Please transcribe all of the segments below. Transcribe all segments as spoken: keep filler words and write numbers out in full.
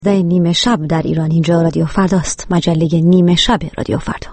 ده نیمه شب در ایران. اینجا رادیو فرداست، مجله نیمه شب رادیو فردا.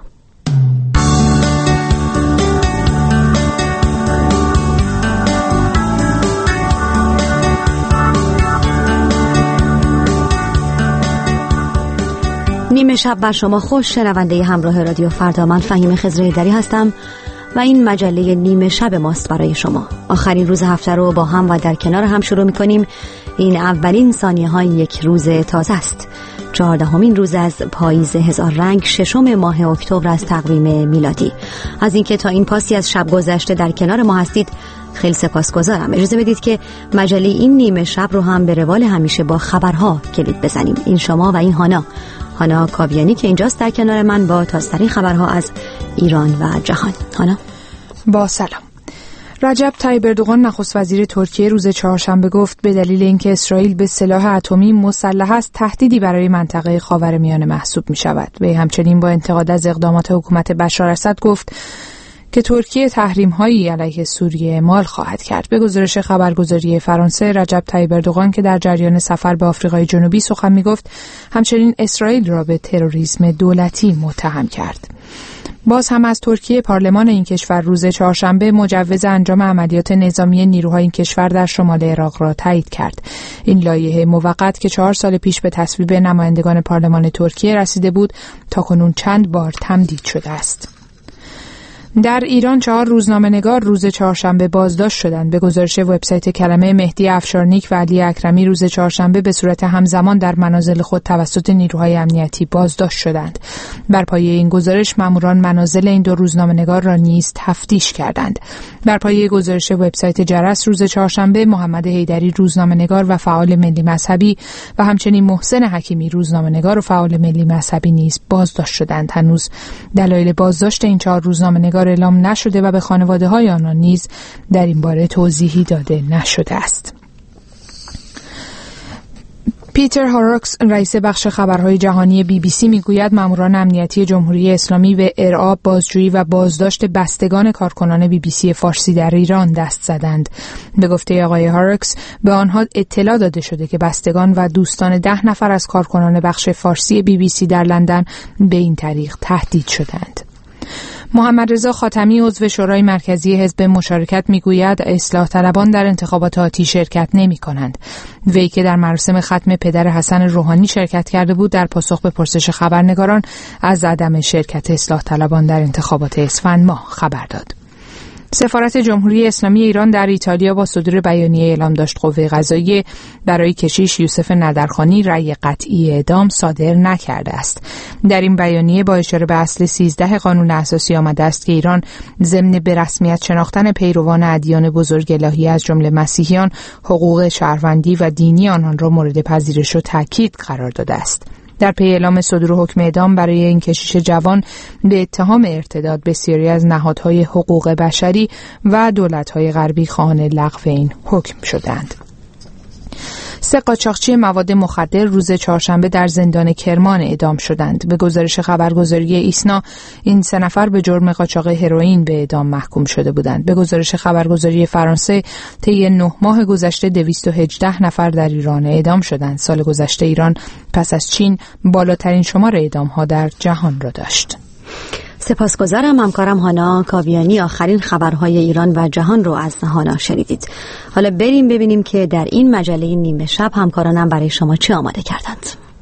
نیمه شب بر شما خوش. شنونده همراه رادیو فردا، من فهیم خضرایی‌دری هستم و این مجله نیمه شب ماست برای شما. آخرین روز هفته رو با هم و در کنار هم شروع می‌کنیم. این اولین ثانیه های یک روز تازه است. چهاردهمین روز از پاییز هزار رنگ، ششم ماه اکتبر از تقویم میلادی. از اینکه تا این پاسی از شب گذشته در کنار ما هستید خیلی سپاسگزارم. اجازه بدید که مجله این نیمه شب رو هم به روال همیشه با خبرها کلید بزنیم. این شما و این هانا هانا کاویانی که اینجاست در کنار من با تازه‌ترین خبرها از ایران و جهان. هانا، با سلام. رجب طیب اردوغان نخست وزیر ترکیه روز چهارشنبه گفت به دلیل اینکه اسرائیل به سلاح اتمی مسلح است، تهدیدی برای منطقه خاورمیانه محسوب می شود. و همچنین با انتقاد از اقدامات حکومت بشار اسد گفت که ترکیه تحریم‌هایی علیه سوریه اعمال خواهد کرد. به گزارش خبرگزاری فرانسه، رجب طیب اردوغان که در جریان سفر به آفریقای جنوبی سخن می‌گفت، همچنین اسرائیل را به تروریسم دولتی متهم کرد. باز هم از ترکیه، پارلمان این کشور روز چهارشنبه مجوز انجام عملیات نظامی نیروهای این کشور در شمال عراق را تایید کرد. این لایحه موقت که چهار سال پیش به تصویب نمایندگان پارلمان ترکیه رسیده بود، تاکنون چند بار تمدید شده است. در ایران چهار روزنامه‌نگار روز چهارشنبه بازداشت شدند. به گزارش وبسایت کلمه، مهدی افشارنیک و علی اکرمی روز چهارشنبه به صورت همزمان در منازل خود توسط نیروهای امنیتی بازداشت شدند. بر پایه این گزارش ماموران منازل این دو روزنامه‌نگار را نیز تفتیش کردند. بر پایه گزارش وبسایت جرس روز چهارشنبه محمد حیدری روزنامه‌نگار و فعال ملی مذهبی و همچنین محسن حکیمی روزنامه‌نگار و فعال ملی مذهبی نیز بازداشت شدند. هنوز دلایل بازداشت این چهار روزنامه‌نگار اعلام نشده و به خانواده‌های آنان نیز در این باره توضیحی داده نشده است. پیتر هاراکس، رئیس بخش خبرهای جهانی بی بی سی، میگوید ماموران امنیتی جمهوری اسلامی به ارعاب، بازجویی و بازداشت بستگان کارکنان بی بی سی فارسی در ایران دست زدند. به گفته آقای هاراکس، به آنها اطلاع داده شده که بستگان و دوستان ده نفر از کارکنان بخش فارسی بی بی سی در لندن به این طریق تهدید شدند. محمد رضا خاتمی، عضو شورای مرکزی حزب مشارکت، میگوید اصلاح طلبان در انتخابات آتی شرکت نمی کنند. وی که در مراسم ختم پدر حسن روحانی شرکت کرده بود، در پاسخ به پرسش خبرنگاران از عدم شرکت اصلاح طلبان در انتخابات اسفند ماه خبر داد. سفارت جمهوری اسلامی ایران در ایتالیا با صدور بیانیه اعلام داشت قوه قضاییه برای کشیش یوسف ندرخانی رأی قطعی اعدام صادر نکرده است. در این بیانیه با اشاره به اصل سیزده قانون اساسی آمده است که ایران ضمن به رسمیت شناختن پیروان ادیان بزرگ الهی از جمله مسیحیان، حقوق شهروندی و دینی آنان را مورد پذیرش و تاکید قرار داده است. در پی اعلام صدور حکم اعدام برای این کشیش جوان به اتهام ارتداد، بسیاری از نهادهای حقوق بشری و دولت‌های غربی خواهان لغو این حکم شدند. سه قاچاقچی مواد مخدر روز چهارشنبه در زندان کرمان اعدام شدند. به گزارش خبرگزاری ایسنا، این سه نفر به جرم قاچاق هروئین به اعدام محکوم شده بودند. به گزارش خبرگزاری فرانسه، طی نه ماه گذشته دویست و هجده نفر در ایران اعدام شدند. سال گذشته ایران پس از چین بالاترین شمار اعدام‌ها در جهان را داشت. سپاسگزارم همکارم هانا کاویانی. آخرین خبرهای ایران و جهان رو از هانا شنیدید. حالا بریم ببینیم که در این مجله نیمه شب همکارانم برای شما چه آماده کردند.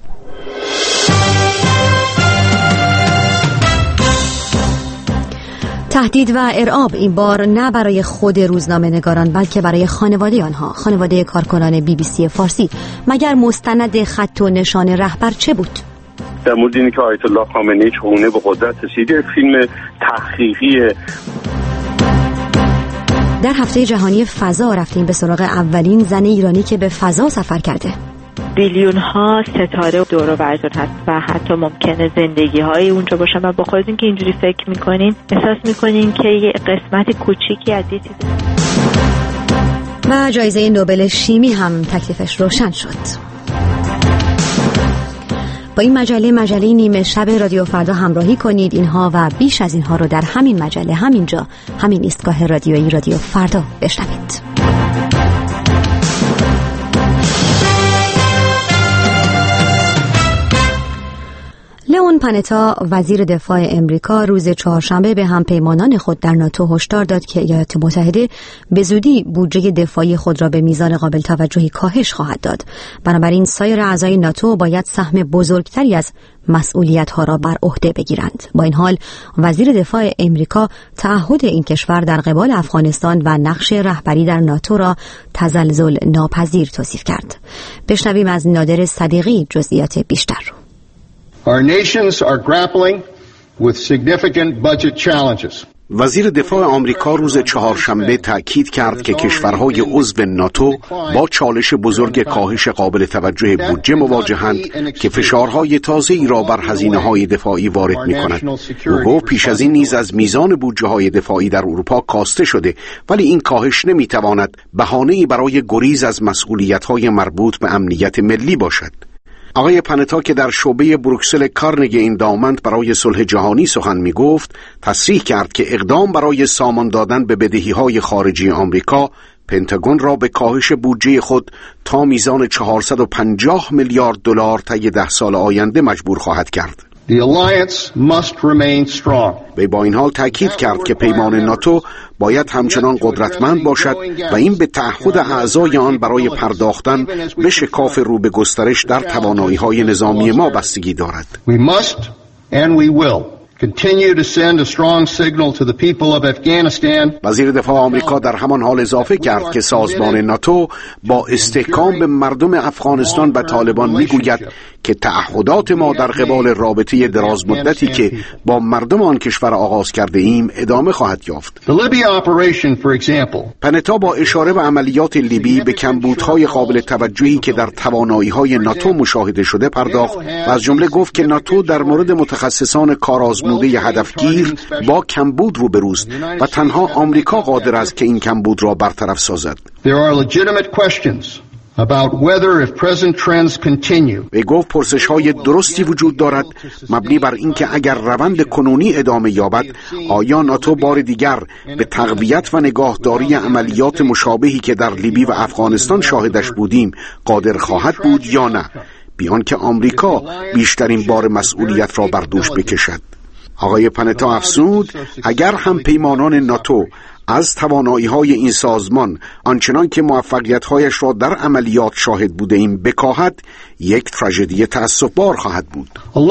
تهدید و ارعاب، این بار نه برای خود روزنامه‌نگاران بلکه برای خانواده آنها، خانواده کارکنان بی بی سی فارسی. مگر مستند خط و نشان رهبر چه بود؟ در مورد اینکه آیت الله خامنه‌ای چگونه به قدرت رسید، فیلم تحقیقی. در هفته جهانی فضا رفتیم به سراغ اولین زن ایرانی که به فضا سفر کرده. بیلیون ها ستاره دور و برتون هست و حتی ممکنه زندگی های اونجا باشن و با خودتون که اینجوری فکر میکنین احساس میکنین که یه قسمت کوچیکی از یه چیز. و جایزه نوبل شیمی هم تکلیفش روشن شد. با این مجله مجله نیمه شب رادیو فردا همراهی کنید. اینها و بیش از اینها رو در همین مجله، همینجا، همین ایستگاه رادیویی رادیو فردا بشنوید. لئون پانتا وزیر دفاع امریکا روز چهارشنبه به همپیمانان خود در ناتو هشدار داد که ایالات متحده به زودی بودجه دفاعی خود را به میزان قابل توجهی کاهش خواهد داد. بنابراین سایر اعضای ناتو باید سهم بزرگتری از مسئولیت‌ها را بر عهده بگیرند. با این حال وزیر دفاع امریکا تعهد این کشور در قبال افغانستان و نقش رهبری در ناتو را تزلزل ناپذیر توصیف کرد. بشنویم از نادر صدیقی جزئیات بیشتر. Our nations are grappling with significant budget challenges. وزیر دفاع آمریکا روز چهارشنبه تأکید کرد که کشورهای عضو ناتو با چالش بزرگ کاهش قابل توجه بودجه مواجهند که فشارهای تازه‌ای را بر هزینه‌های دفاعی وارد می‌کند. او گفت پیش از این نیز از میزان بودجه‌های دفاعی در اروپا کاسته شده، ولی این کاهش نمی‌تواند بهانه‌ای برای گریز از مسئولیت‌های مربوط به امنیت ملی باشد. آقای پانتا که در شعبه بروکسل کارنگی اندامنت برای صلح جهانی سخن می گفت، تصریح کرد که اقدام برای سامان دادن به بدهی‌های خارجی آمریکا پنتاگون را به کاهش بودجه خود تا میزان چهارصد و پنجاه میلیارد دلار طی ده سال آینده مجبور خواهد کرد. The alliance must remain strong. وی با این حال تأکید کرد که پیمان ناتو باید همچنان قدرتمند باشد و این به تعهد اعضای آن برای پرداختن به شکاف رو به گسترش در توانایی‌های نظامی ما بستگی دارد. We must and we will continue to send a strong signal to the people of Afghanistan. وزیر دفاع آمریکا در همان حال اضافه کرد که سازمان ناتو با استحکام به مردم افغانستان و طالبان میگوید که تعهدات ما در قبال رابطه دراز مدتی که با مردم آن کشور آغاز کرده ایم ادامه خواهد یافت. The Libya operation, for example. پانتا با اشاره به عملیات لیبی به کمبودهای قابل توجهی که در توانایی‌های ناتو مشاهده شده پرداخت و از جمله گفت که ناتو در مورد متخصصان کارآزموده هدفگیر با کمبود روبروست و تنها آمریکا قادر است که این کمبود را برطرف سازد. There are legitimate questions about whether if present trends continue. وی گفت پرسش‌های درستی وجود دارد مبنی بر اینکه اگر روند کنونی ادامه یابد آیا ناتو بار دیگر به تقویت و نگاهداری عملیات مشابهی که در لیبی و افغانستان شاهدش بودیم قادر خواهد بود یا نه، بیان که آمریکا بیشترین بار مسئولیت را بر دوش بکشد. آقای پانتا افزود اگر هم پیمانان ناتو از توانایی‌های این سازمان آنچنان که موفقیت‌هایش را در عملیات شاهد بوده ایم بکاهد، یک تراژدی تأسف‌بار خواهد بود.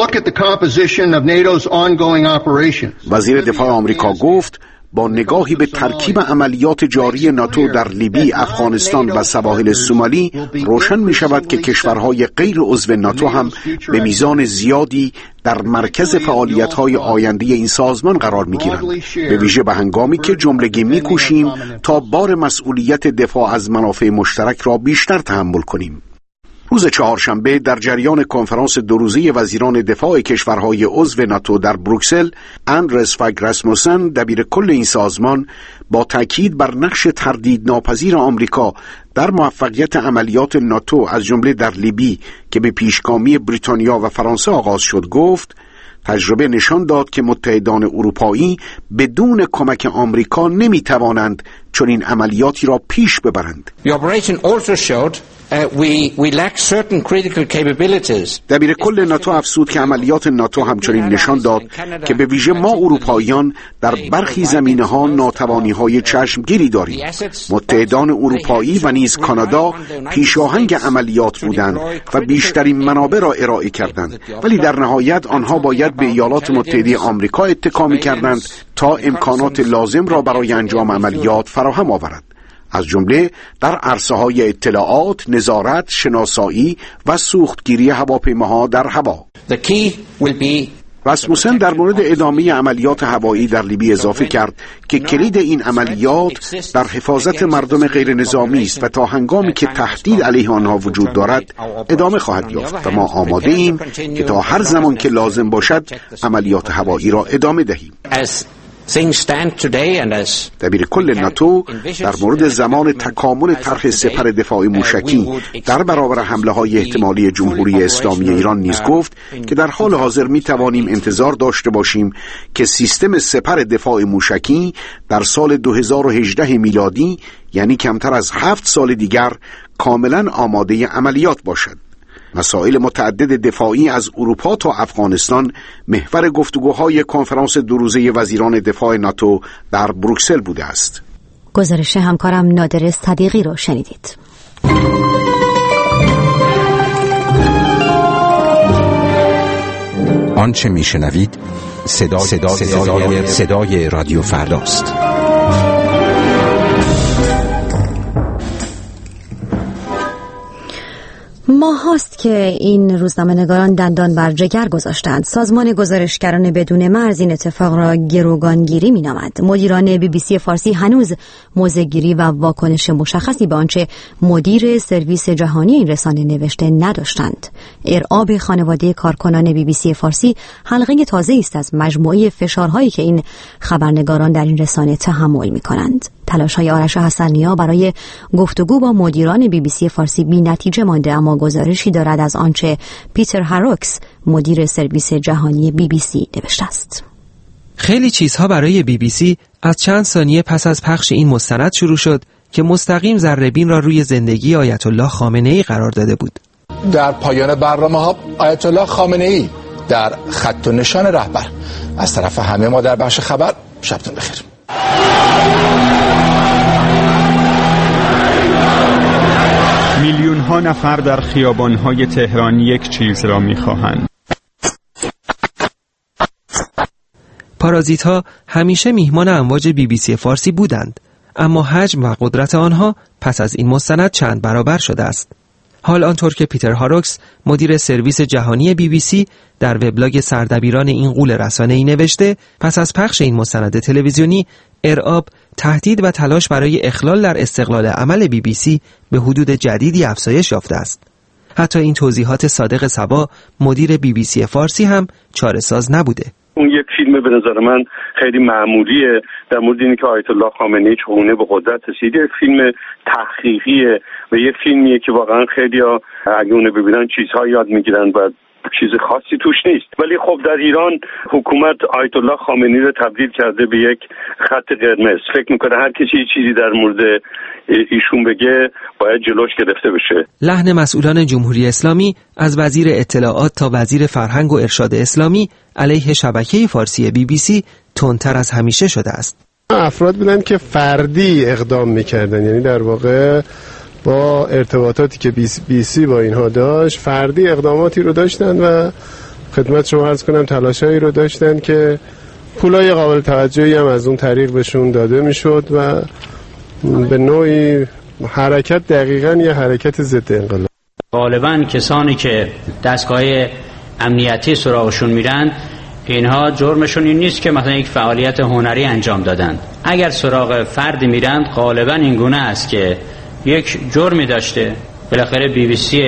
وزیر دفاع آمریکا گفت با نگاهی به ترکیب عملیات جاری ناتو در لیبی، افغانستان و سواحل سومالی روشن می شود که کشورهای غیر عضو ناتو هم به میزان زیادی در مرکز فعالیت‌های آینده این سازمان قرار می‌گیرند، به ویژه به هنگامی که جملگی می‌کوشیم تا بار مسئولیت دفاع از منافع مشترک را بیشتر تحمل کنیم. روز چهارشنبه در جریان کنفرانس دو روزه وزیران دفاع کشورهای عضو ناتو در بروکسل، اندرس فاگ راسموسن دبیر کل این سازمان با تاکید بر نقش تردید ناپذیر آمریکا در موفقیت عملیات ناتو از جمله در لیبی که به پیشگامی بریتانیا و فرانسه آغاز شد گفت تجربه نشان داد که متحدان اروپایی بدون کمک آمریکا نمی‌توانند چنین عملیاتی را پیش ببرند. The operation also showed Uh, we, we lack certain critical capabilities. دبیر کل ناتو افزود که عملیات ناتو همچنین نشان داد که به ویژه ما اروپاییان در برخی زمینه‌ها ناتوانی‌های چشمگیری داریم. متحدان اروپایی و نیز کانادا پیشاهنگ عملیات بودند و بیشترین منابع را ارائه کردند، ولی در نهایت آنها باید به ایالات متحده آمریکا اتکا می‌کردند تا امکانات لازم را برای انجام عملیات فراهم آورد، از جمله در عرصه‌های اطلاعات، نظارت، شناسایی و سوختگیری هواپیماها در هوا. راسموسن در مورد ادامه عملیات هوایی در لیبی اضافه کرد که کلید این عملیات در حفاظت مردم غیر نظامی است و تا هنگامی که تهدید علیه آنها وجود دارد ادامه خواهد یافت و ما آماده ایم که تا هر زمان که لازم باشد عملیات هوایی را ادامه دهیم. دبیر کل ناتو در مورد زمان تکامل طرح سپر دفاعی موشکی در برابر حمله‌های احتمالی جمهوری اسلامی ایران نیز گفت که در حال حاضر می توانیم انتظار داشته باشیم که سیستم سپر دفاع موشکی در سال دو هزار و هجده میلادی، یعنی کمتر از هفت سال دیگر، کاملا آماده عملیات باشد. مسائل متعدد دفاعی از اروپا تا افغانستان محور گفتگوهای کنفرانس دو روزه وزیران دفاع ناتو در بروکسل بوده است. گزارش همکارم نادر صدیقی رو شنیدید. آنچه میشنوید صدای, صدای, صدای, صدای رادیو فرداست. ماه هاست که این روزنامه‌نگاران دندان بر جگر گذاشتند. سازمان گزارشگران بدون مرز این اتفاق را گروگانگیری می‌نامد. مدیران بی بی سی فارسی هنوز موضع‌گیری و واکنش مشخصی به آنچه مدیر سرویس جهانی این رسانه نوشته نداشتند. ارعاب خانواده کارکنان بی بی سی فارسی حلقه تازه‌ای است از مجموعه فشارهایی که این خبرنگاران در این رسانه تحمل می‌کنند. تلاش‌های آرش حسن‌نیا برای گفتگو با مدیران بی بی سی فارسی بی‌نتیجه مانده، اما گزارشی دارد از آنچه پیتر هاروکس مدیر سرویس جهانی بی بی سی نوشته است. خیلی چیزها برای بی بی سی از چند ثانیه پس از پخش این مستند شروع شد که مستقیم ذره‌بین را روی زندگی آیت الله خامنه‌ای قرار داده بود. در پایان برنامه‌ها آیت الله خامنه‌ای در خط و نشان رهبر. از طرف همه ما در بخش خبر، شبتون بخیر. میلیون ها نفر در خیابان‌های تهران یک چیز را می‌خواهند. پارازیت‌ها همیشه میهمان امواج بی بی سی فارسی بودند، اما حجم و قدرت آنها پس از این مستند چند برابر شده است. حال آنطور که پیتر هاروکس مدیر سرویس جهانی بی بی سی در وبلاگ سردبیران این غول رسانه‌ای نوشته، پس از پخش این مستند تلویزیونی ارعاب، تهدید و تلاش برای اخلال در استقلال عمل بی بی سی به حدود جدیدی افزایش یافته است. حتی این توضیحات صادق صبا مدیر بی بی سی فارسی هم چاره‌ساز نبوده. اون یک فیلم به نظر من خیلی معمولیه در مورد اینکه که آیت الله خامنه‌ای چگونه به قدرت رسید. فیلم تحقیقیه و یه فیلمیه که واقعا خیلی‌ها اگه اونو ببینن چیزها یاد میگیرن و چیز خاصی توش نیست. ولی خب در ایران حکومت آیت الله خامنه‌ای رو تبدیل کرده به یک خط قرمز. فکر میکنه هر کسی چیزی در مورد ایشون بگه باید جلوش گرفته بشه. لحن مسئولان جمهوری اسلامی از وزیر اطلاعات تا وزیر فرهنگ و ارشاد اسلامی علیه شبکه فارسی بی بی سی تندتر از همیشه شده است. افراد بودن که فردی اقدام میکردن، یعنی در واقع با ارتباطاتی که بی بی سی با اینها داشت فردی اقداماتی رو داشتن و خدمت شما عرض کنم تلاشایی رو داشتن که پولای قابل توجهی هم از اون طریق بهشون داده میشد و به نوعی حرکت دقیقاً یه حرکت ضد انقلاب. غالباً کسانی که دستگاه امنیتی سراغشون میرن اینها جرمشون این نیست که مثلا یک فعالیت هنری انجام دادن. اگر سراغ فردی میرن غالباً این گونه است که یک جرمی داشته. بالاخره بی بی سی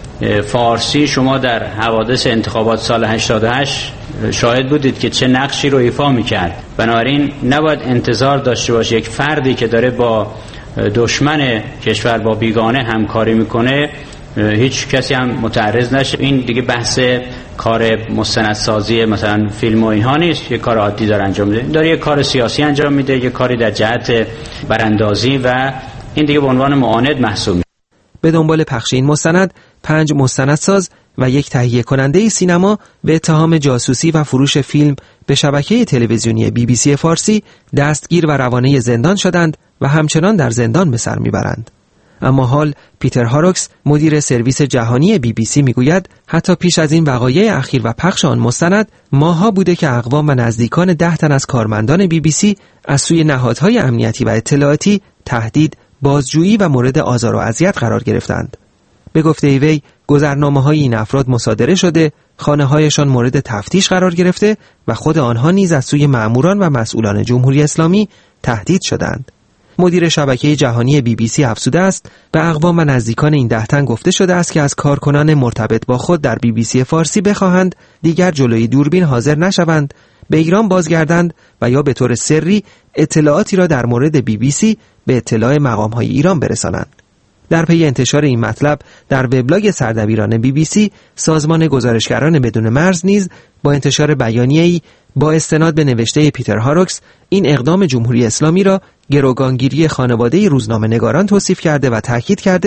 فارسی شما در حوادث انتخابات سال هشتاد و هشت شاهد بودید که چه نقشی رو ایفا میکرد. بنابراین نباید انتظار داشته باشه یک فردی که داره با دشمن کشور با بیگانه همکاری میکنه هیچ کسی هم متعرض نشه. این دیگه بحث کار مستندسازی مثلا فیلم و اینها نیست، یه کار عادی داره انجام میده. داره یه کار سیاسی انجام میده، یه کاری در جهت براندازی و این دیگه به عنوان معاند محسوب میشه. به دنبال پخش این مستند پنج مستندساز و یک تهیه کننده سینما به اتهام جاسوسی و فروش فیلم به شبکه تلویزیونی بی بی سی فارسی دستگیر و روانه زندان شدند و همچنان در زندان به سر میبرند. اما حال پیتر هاروکس مدیر سرویس جهانی بی بی سی میگوید حتی پیش از این وقایع اخیر و پخش آن مستند ماها بوده که اقوام و نزدیکان ده تن از کارمندان بی بی سی از سوی نهادهای امنیتی و اطلاعاتی تهدید، بازجویی و مورد آزار و اذیت قرار گرفتند. به گفته وی گذرنامه‌های این افراد مصادره شده، خانه‌هایشان مورد تفتیش قرار گرفته و خود آنها نیز از سوی مأموران و مسئولان جمهوری اسلامی تهدید شدند. مدیر شبکه جهانی بی بی سی افزوده است به اقوام و نزدیکان این ده تن گفته شده است که از کارکنان مرتبط با خود در بی بی سی فارسی بخواهند دیگر جلوی دوربین حاضر نشوند، به ایران بازگردند و یا به طور سری اطلاعاتی را در مورد بی بی سی به اطلاع مقام‌های ایران برسانند. در پی انتشار این مطلب در وبلاگ سردبیران بی بی سی، سازمان گزارشگران بدون مرز نیز با انتشار بیانیه‌ای با استناد به نوشته پیتر هاروکس این اقدام جمهوری اسلامی را گروگانگیری خانواده روزنامه‌نگاران توصیف کرده و تاکید کرده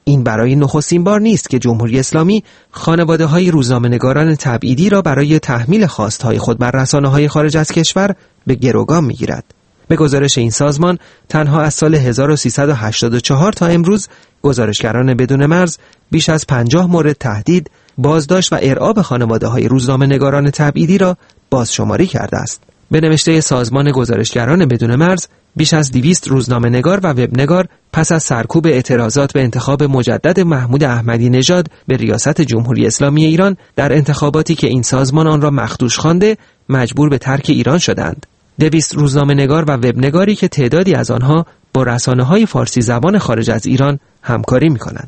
این برای نخستین بار نیست که جمهوری اسلامی خانواده‌های روزنامه‌نگاران تبعیدی را برای تحمیل خواستهای خود بر رسانه‌های خارج از کشور به گروگان می‌گیرد. به گزارش این سازمان تنها از سال هزار و سیصد و هشتاد و چهار تا امروز گزارشگران بدون مرز بیش از پنجاه مورد تهدید، بازداشت و ارعاب خانواده‌های روزنامه‌نگاران تبعیدی را بازشماری کرده است. به نوشته سازمان گزارشگران بدون مرز، بیش از دویست روزنامه‌نگار و وبنگار پس از سرکوب اعتراضات به انتخاب مجدد محمود احمدی نژاد به ریاست جمهوری اسلامی ایران در انتخاباتی که این سازمان آن را مخدوش خوانده، مجبور به ترک ایران شدند. دویست روزنامه‌نگار و وبنگاری که تعدادی از آنها با رسانه‌های فارسی زبان خارج از ایران همکاری می‌کنند.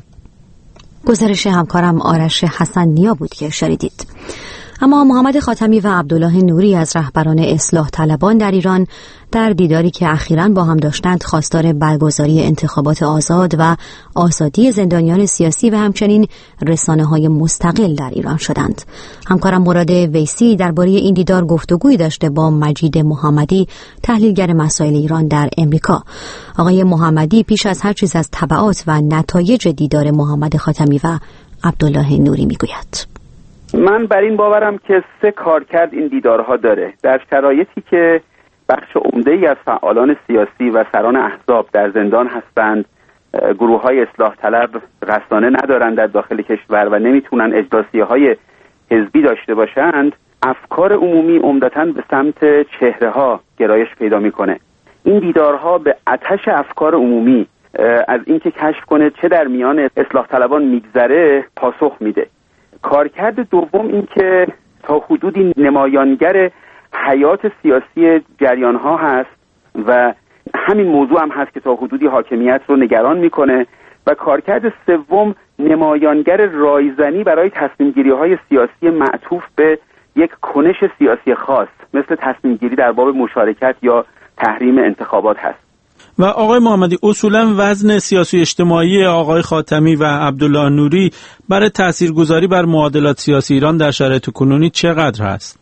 گزارش همکارم آرش حسن نیا بود که شنیدید. اما محمد خاتمی و عبدالله نوری از رهبران اصلاح طلبان در ایران در دیداری که اخیراً با هم داشتند خواستار برگزاری انتخابات آزاد و آزادی زندانیان سیاسی و همچنین رسانه‌های مستقل در ایران شدند. همکارم مراد ویسی درباره این دیدار گفتگویی داشته با مجید محمدی، تحلیلگر مسائل ایران در امریکا. آقای محمدی پیش از هر چیز از تبعات و نتایج دیدار محمد خاتمی و عبدالله نوری میگوید. من بر این باورم که سه کارکرد این دیدارها داره. در شرایطی که بخش عمده‌ای از فعالان سیاسی و سران احزاب در زندان هستند، گروه‌های اصلاح طلب رسانه ندارند در داخل کشور و نمیتونن اجلاسیه‌های حزبی داشته باشند، افکار عمومی عمدتاً به سمت چهره‌ها گرایش پیدا میکنه. این دیدارها به آتش افکار عمومی از اینکه کشف کنه چه در میان اصلاح طلبان میگذره پاسخ میده. کارکرد دوم این که تا حدودی نمایانگر حیات سیاسی جریان‌ها هست و همین موضوع هم هست که تا حدودی حاکمیت رو نگران میکنه. و کارکرد سوم نمایانگر رایزنی برای تصمیم‌گیری‌های سیاسی معطوف به یک کنش سیاسی خاص مثل تصمیم‌گیری در باب مشارکت یا تحریم انتخابات هست. و آقای محمدی، اصولا وزن سیاسی اجتماعی آقای خاتمی و عبدالله نوری برای تاثیرگذاری بر معادلات سیاسی ایران در شرایط کنونی چقدر هست؟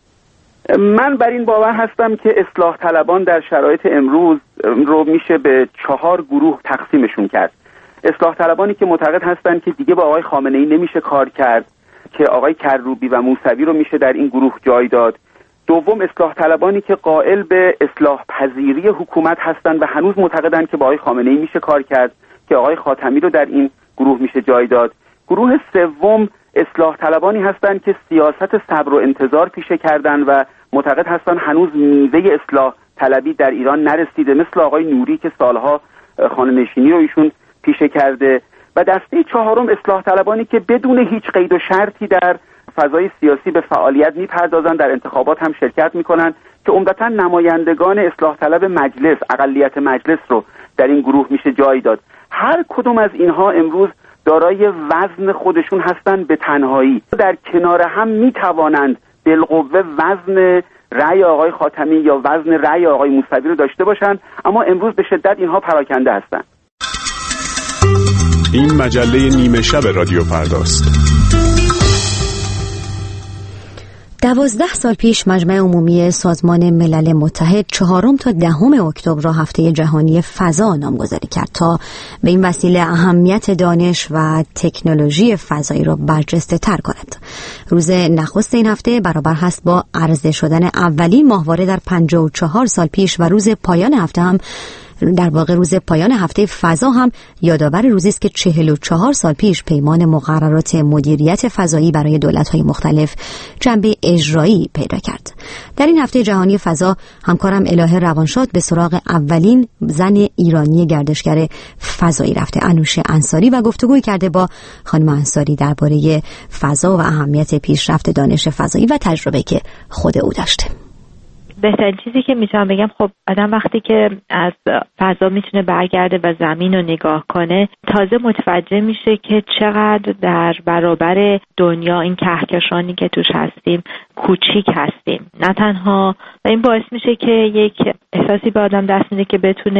من بر این باور هستم که اصلاح طلبان در شرایط امروز رو میشه به چهار گروه تقسیمشون کرد. اصلاح طلبانی که معتقد هستند که دیگه با آقای خامنه‌ای نمیشه کار کرد، که آقای کروبی و موسوی رو میشه در این گروه جای داد. دوم، اصلاح طلبانی که قائل به اصلاح پذیری حکومت هستند و هنوز معتقدند که با آقای خامنه‌ای میشه کار کرد، که آقای خاتمی رو در این گروه میشه جای داد. گروه سوم اصلاح طلبانی هستند که سیاست صبر و انتظار پیشه کردن و معتقد هستند هنوز میوه اصلاح طلبی در ایران نرسیده، مثل آقای نوری که سالها خانه‌نشینی رو ایشون پیشه کرده. و دسته چهارم اصلاح طلبانی که بدون هیچ قید و شرطی در فضای سیاسی به فعالیت میپردازن، در انتخابات هم شرکت میکنن، که عمدتاً نمایندگان اصلاح طلب مجلس، اقلیت مجلس رو در این گروه میشه جای داد. هر کدوم از اینها امروز دارای وزن خودشون هستن به تنهایی، در کنار هم میتوانند بالقوه وزن رأی آقای خاتمی یا وزن رأی آقای موسوی رو داشته باشند، اما امروز به شدت اینها پراکنده هستند. این مجله نیمه شب رادیو فرداست. دوازده سال پیش مجمع عمومی سازمان ملل متحد چهارم تا دهم اکتبر را هفته جهانی فضا نامگذاری کرد تا به این وسیله اهمیت دانش و تکنولوژی فضایی را برجسته تر کند. روز نخست این هفته برابر هست با عرضه شدن اولین ماهواره در پنجاه و چهار سال پیش و روز پایان هفته هم در واقع روز پایان هفته فضا هم یادآور روزی است که چهل و چهار سال پیش پیمان مقررات مدیریت فضایی برای دولت‌های مختلف جنبه اجرایی پیدا کرد. در این هفته جهانی فضا همکارم الهه روانشاد به سراغ اولین زن ایرانی گردشگر فضایی رفته، انوشه انصاری، و گفتگوی کرده با خانم انصاری درباره فضا و اهمیت پیشرفت دانش فضایی و تجربه‌ای که خود او داشته. بهترین چیزی که میتونم بگم، خب آدم وقتی که از فضا میتونه برگرده و زمین رو نگاه کنه، تازه متوجه میشه که چقدر در برابر دنیا این کهکشانی که توش هستیم کوچیک هستیم. نه تنها و این باعث میشه که یک احساسی به آدم دست میده که بتونه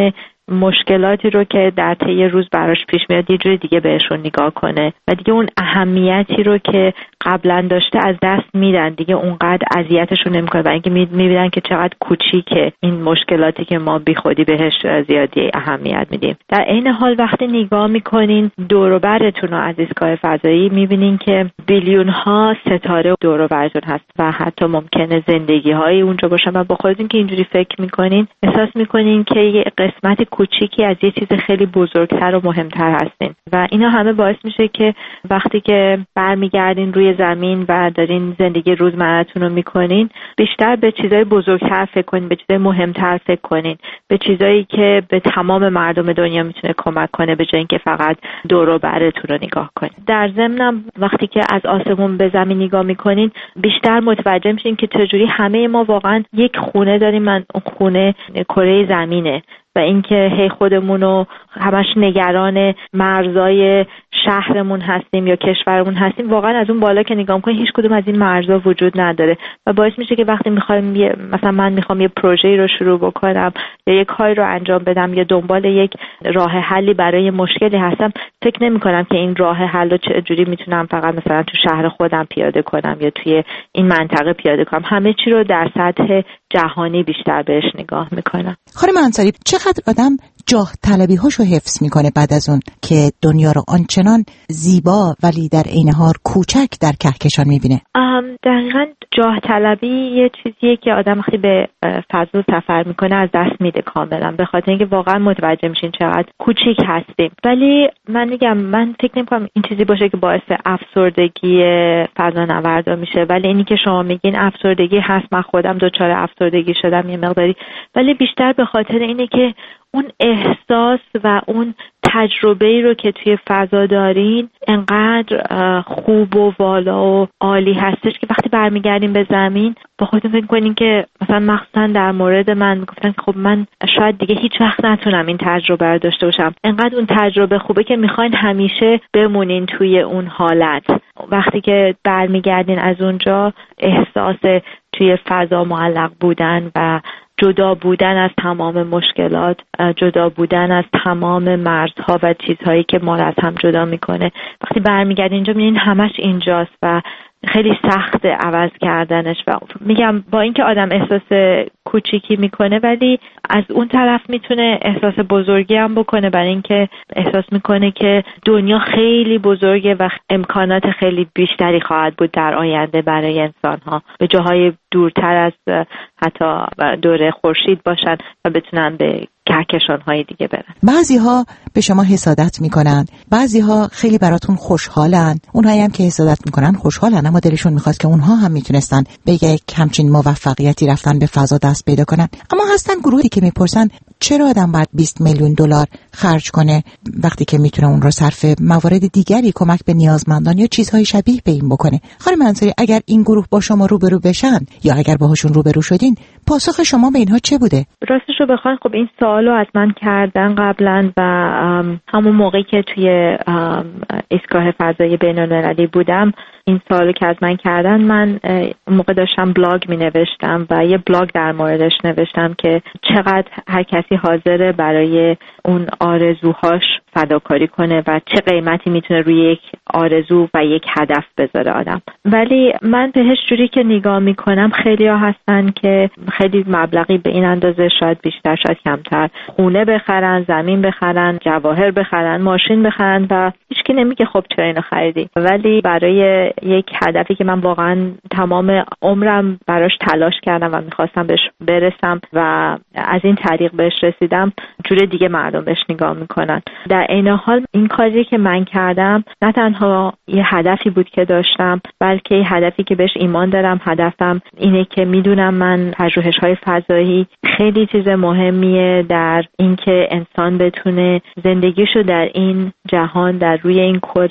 مشکلاتی رو که در طی روز براش پیش میاد یه جور دیگه بهشون نگاه کنه و دیگه اون اهمیتی رو که قبلا داشته از دست میدن، دیگه اونقدر اذیتشون نمیکنه و اینکه میبینن که چقدر کوچیکه این مشکلاتی که ما بیخودی بهش زیادی اهمیت میدیم. در عین حال وقتی نگاه میکنین دور و برتون رو از ایستگاه فضایی میبینین که بیلیون ها ستاره دور و برتون هست و حتی ممکنه زندگی های اونجا باشن و با خودتون که اینجوری فکر میکنین احساس میکنین که یه قسمت کوچیکی از یه چیز خیلی بزرگتر و مهمتر هستین و اینا همه باعث میشه که وقتی که برمیگردین روی زمین و دارین زندگی روزمره‌تون رو میکنین بیشتر به چیزای بزرگتر فکر کنین، به چیزای مهمتر فکر کنین، به چیزایی که به تمام مردم دنیا میتونه کمک کنه به جای اینکه فقط دور و برتون رو نگاه کنین. در ضمن وقتی که از آسمون به زمین نگاه میکنین بیشتر متوجه میشین که چجوری همه ما واقعا یک خونه داریم، من اون خونه کره زمینه و اینکه هی خودمون رو همش نگران مرزای شهرمون هستیم یا کشورمون هستیم، واقعا از اون بالا که نگاه می‌کنیم هیچ کدوم از این مرزها وجود نداره و باعث میشه که وقتی می‌خوایم مثلا من می‌خوام یه پروژه‌ای رو شروع بکنم یا یک کاری رو انجام بدم یا دنبال یک راه حلی برای مشکلی هستم، فکر نمی‌کنم که این راه حل رو چجوری میتونم فقط مثلا تو شهر خودم پیاده کنم یا توی این منطقه پیاده کنم. همه چی رو در سطح جهانی بیشتر بهش نگاه می‌کنم. خانم انصاری، چقدر آدم جاه طلبی هاشو حفظ میکنه بعد از اون که دنیا رو آنچنان زیبا ولی در عین حال کوچک در کهکشان میبینه؟ دقیقاً جاه طلبی یه چیزیه که آدم وقتی به فضا سفر میکنه از دست میده کاملا، به خاطر اینکه واقعا متوجه میشین چقدر کوچیک هستیم. ولی من میگم من فکر نمیکنم این چیزی باشه که باعث افسردگی فضانوردا میشه، ولی اینی که شما میگین افسردگی هست، من خودم دچار افسردگی شدم یه مقداری، ولی بیشتر به خاطر اینه که اون احساس و اون تجربه‌ای رو که توی فضا دارین انقدر خوب و والا و عالی هستش که وقتی برمیگردین به زمین با خودتون فکر کنین که مثلا مخصوصا در مورد من میگفتن که خب من شاید دیگه هیچ وقت نتونم این تجربه رو داشته باشم. انقدر اون تجربه خوبه که میخواین همیشه بمونین توی اون حالت. وقتی که برمیگردین از اونجا احساس توی فضا معلق بودن و جدا بودن از تمام مشکلات، جدا بودن از تمام مرزها و چیزهایی که ما را از هم جدا میکنه، وقتی برمیگردین اینجا میبینین همش اینجاست و خیلی سخت عوض کردنش. و میگم با اینکه آدم احساس کوچیکی میکنه ولی از اون طرف میتونه احساس بزرگی هم بکنه، برای اینکه احساس میکنه که دنیا خیلی بزرگه و امکانات خیلی بیشتری خواهد بود در آینده برای انسان‌ها، به جاهای دورتر از حتی دور خورشید باشن و بتونن به کهکشان‌های دیگه برن. بعضی‌ها به شما حسادت میکنن، بعضی‌ها خیلی براتون خوشحالن، اونهایی هم که حسادت میکنن خوشحالن اما دلشون میخواد که اونها هم میتونستن به یک همچین موفقیتی رفتن به فضا دست پیدا کنن. اما هستن گروهی که میپرسن چرا آدم باید بیست میلیون دلار خرج کنه وقتی که میتونه اون رو صرف موارد دیگری کمک به نیازمندان یا چیزهای شبیه به این بکنه. خانم انصاری، اگر این گروه با شما روبرو بشن یا اگر باهاشون روبرو شدین، پاسخ شما به اینها چه بوده؟ راستش رو بخواید خب این سوالو از من کردن قبلا و همون موقعی که توی ایستگاه فضایی بین‌المللی بودم این سوالو که از من کردن، من اون موقع داشتم بلاگ می نوشتم و یه بلاگ در موردش نوشتم که چقدر هر کسی حاضره برای اون آرزوهاش فداکاری کنه و چه قیمتی میتونه روی یک آرزو و یک هدف بذاره آدم. ولی من بهش جوری که نگاه میکنم خیلی ها هستن که خیلی مبلغی به این اندازه، شاید بیشتر شاید کمتر، خونه بخرن، زمین بخرن، جواهر بخرن، ماشین بخرن و هیچکی نمیگه خب چرا اینو خریدی، ولی برای یک هدفی که من واقعا تمام عمرم براش تلاش کردم و میخواستم بهش برسم و از این طریق بهش رسیدم، جور دیگه مردم بهش نگاه میکنن. در عین حال این کاری که من کردم نه تنها یه هدفی بود که داشتم، بلکه یه هدفی که بهش ایمان دارم. هدفم اینه که میدونم من پژوهش‌های فضایی خیلی چیز مهمیه در اینکه انسان بتونه زندگیشو در این جهان، در روی این کره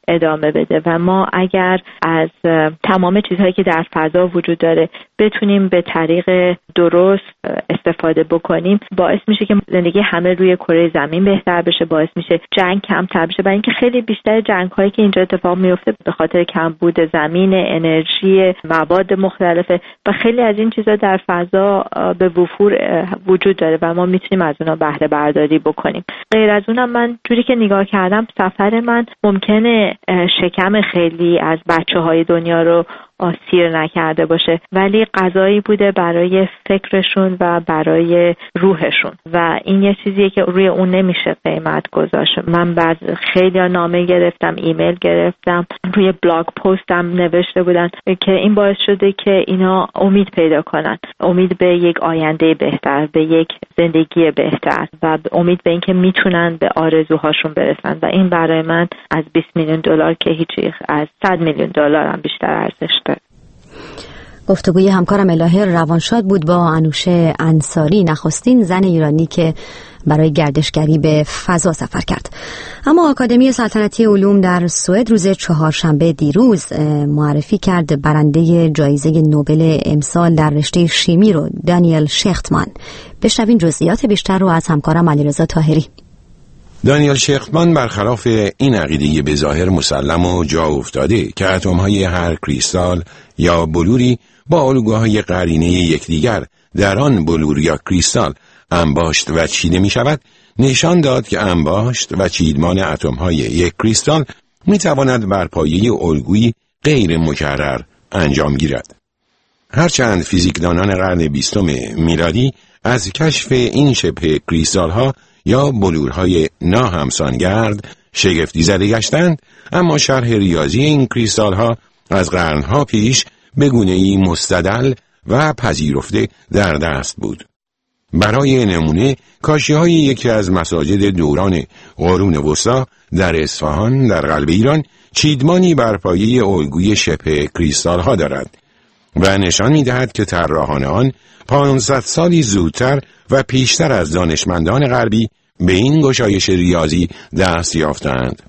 ادامه بده و ما اگر از تمام چیزهایی که در فضا وجود داره بتونیم به طریق درست استفاده بکنیم، باعث میشه که زندگی همه روی کره زمین بهتر بشه، باعث میشه جنگ کمتر بشه. برای اینکه خیلی بیشتر جنگ هایی که اینجا اتفاق میفته به خاطر کمبود زمین، انرژی، مواد مختلفه و خیلی از این چیزا در فضا به وفور وجود داره و ما میتونیم از اونها بهره برداری بکنیم. غیر از اونم من جوری که نگاه کردم سفر من ممکنه شکم خیلی از بچه‌های دنیا رو سیر نکرده باشه، ولی غذایی بوده برای فکرشون و برای روحشون و این یه چیزیه که روی اون نمیشه قیمت گذاشت. من بعد خیلی نامه گرفتم، ایمیل گرفتم، روی بلاگ پستم نوشته بودن که این باعث شده که اینا امید پیدا کنن، امید به یک آینده بهتر، به یک زندگی بهتر و امید به اینکه میتونن به آرزوهاشون برسن و این برای من از بیست میلیون دلار که هیچی، از صد میلیون دلار هم بیشتر ارزش داره. گفتگوی همکارم الهه روانشاد بود با انوشه انصاری، نخستین زن ایرانی که برای گردشگری به فضا سفر کرد. اما آکادمی سلطنتی علوم در سوئد روز چهارشنبه دیروز معرفی کرد برنده جایزه نوبل امسال در رشته شیمی رو، دانیل شختمان. بشنوین جزئیات بیشتر رو از همکارم علیرضا طاهری. دانیل شختمان برخلاف این عقیده به ظاهر مسلم و جا افتاده که اتم‌های هر کریستال یا بلوری با الگوهای قرینه یکدیگر در آن بلور یا کریستال انباشت و چیده می شود، نشان داد که انباشت و چیدمان اتم‌های یک کریستال می تواند بر پایه الگویی غیر مکرر انجام گیرد. هرچند فیزیکدانان قرن بیستم میلادی از کشف این شبه کریستال ها یا بلورهای ناهمسانگرد شگفتی زده گشتند، اما شرح ریاضی این کریستال ها از قرنها پیش به گونه‌ای مستدل و پذیرفته در دست بود. برای نمونه کاشی‌های یکی از مساجد دوران قرون وسطی در اصفهان در قلب ایران چیدمانی بر پایه الگوی شبه کریستال ها دارد و نشان می‌دهد که طراحان آن پانصد سالی زودتر و پیشتر از دانشمندان غربی به این گشایش ریاضی دست یافتند.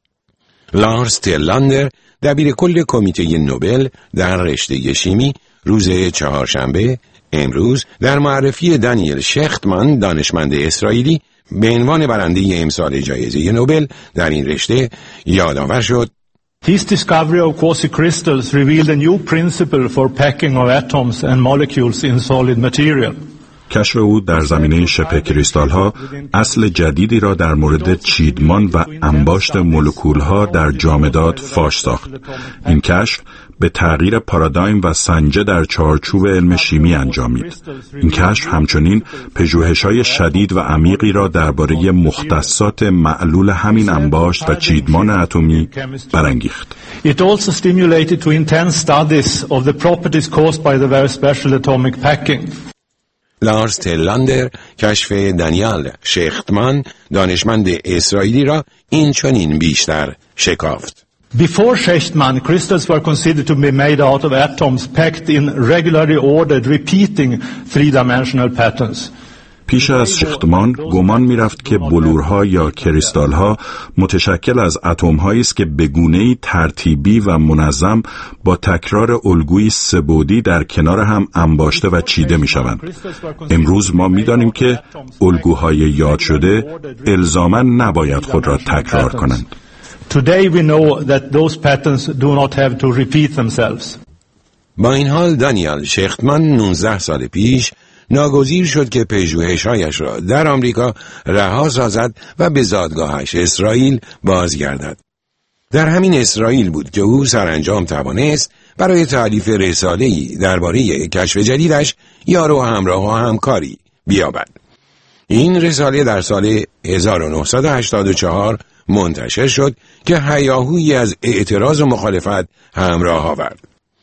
لارس تلاندر، دبیر کل کمیته نوبل در رشته شیمی، روز چهارشنبه امروز در معرفی دانیل شختمان، دانشمند اسرائیلی به عنوان برنده امسال جایزه نوبل در این رشته، یادآور شد His discovery of quasicrystals revealed a new principle for packing of atoms and molecules in solid material. کشف او در زمینه شبه کریستال ها اصل جدیدی را در مورد چیدمان و انباشت مولکول ها در جامدات فاش ساخت. این کشف به تغییر پارادایم و سنجه در چارچوب علم شیمی انجامید. این کشف همچنین پژوهش‌های شدید و عمیقی را درباره مختصات معلول همین انباشت و چیدمان اتمی برانگیخت. It also stimulated to intense studies of the properties caused by the very special atomic packing. لارس تلاندر کشف دانیل شختمان، دانشمند اسرائیلی را این چنین بیشتر شکافت. Before Shechtman, crystals were considered to be made out of atoms packed in regularly ordered, repeating three-dimensional patterns. پیش از شختمان گمان می‌رفت که بلورها یا کریستال‌ها متشکل از اتم‌هایی است که به گونه‌ای ترتیبی و منظم با تکرار الگویی سه‌بعدی در کنار هم انباشته و چیده می‌شوند. امروز ما می‌دانیم که الگوهای یاد شده الزاماً نباید خود را تکرار کنند. Today we know that those patterns do not have to repeat themselves. با این حال دانیل شختمان نوزده سال پیش ناگزیر شد که پژوهش‌هایش را در آمریکا رها سازد و به زادگاهش اسرائیل بازگردد. در همین اسرائیل بود که او سرانجام توانست برای تألیف رساله‌ای درباره کشف جدیدش یار و همراه و همکاری بیابد. این رساله در سال هزار و نهصد و هشتاد و چهار منتشر شد که هیاهویی از اعتراض و مخالفت همراه آورد.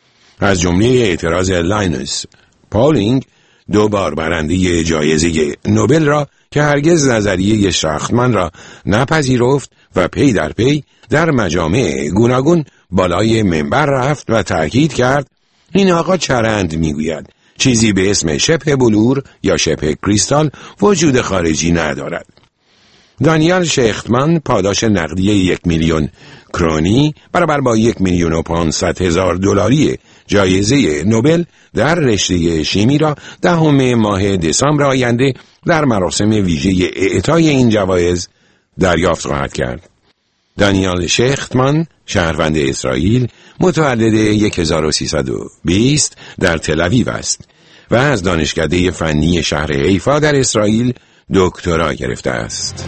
از جمله اعتراض لاینوس پاولینگ، دو بار برنده جایزه نوبل را که هرگز نظریه شختمان را نپذیرفت و پی در پی در مجامع گوناگون بالای منبر رفت و تأکید کرد این آقا چرند میگوید چیزی به اسم شبه بلور یا شبه کریستال وجود خارجی ندارد. دانیال شیختمان پاداش نقدی یک میلیون کرونی برابر با یک میلیون و پانصد هزار دلاری جایزه نوبل در رشته شیمی را دهم ماه دسامبر آینده در مراسم ویژه اعطای این جوایز دریافت خواهد کرد. دانیال شیختمان شهروند اسرائیل متولد هزار و سیصد و بیست در تل‌آویو است و از دانشکده فنی شهر حیفا در اسرائیل دکترا گرفته است.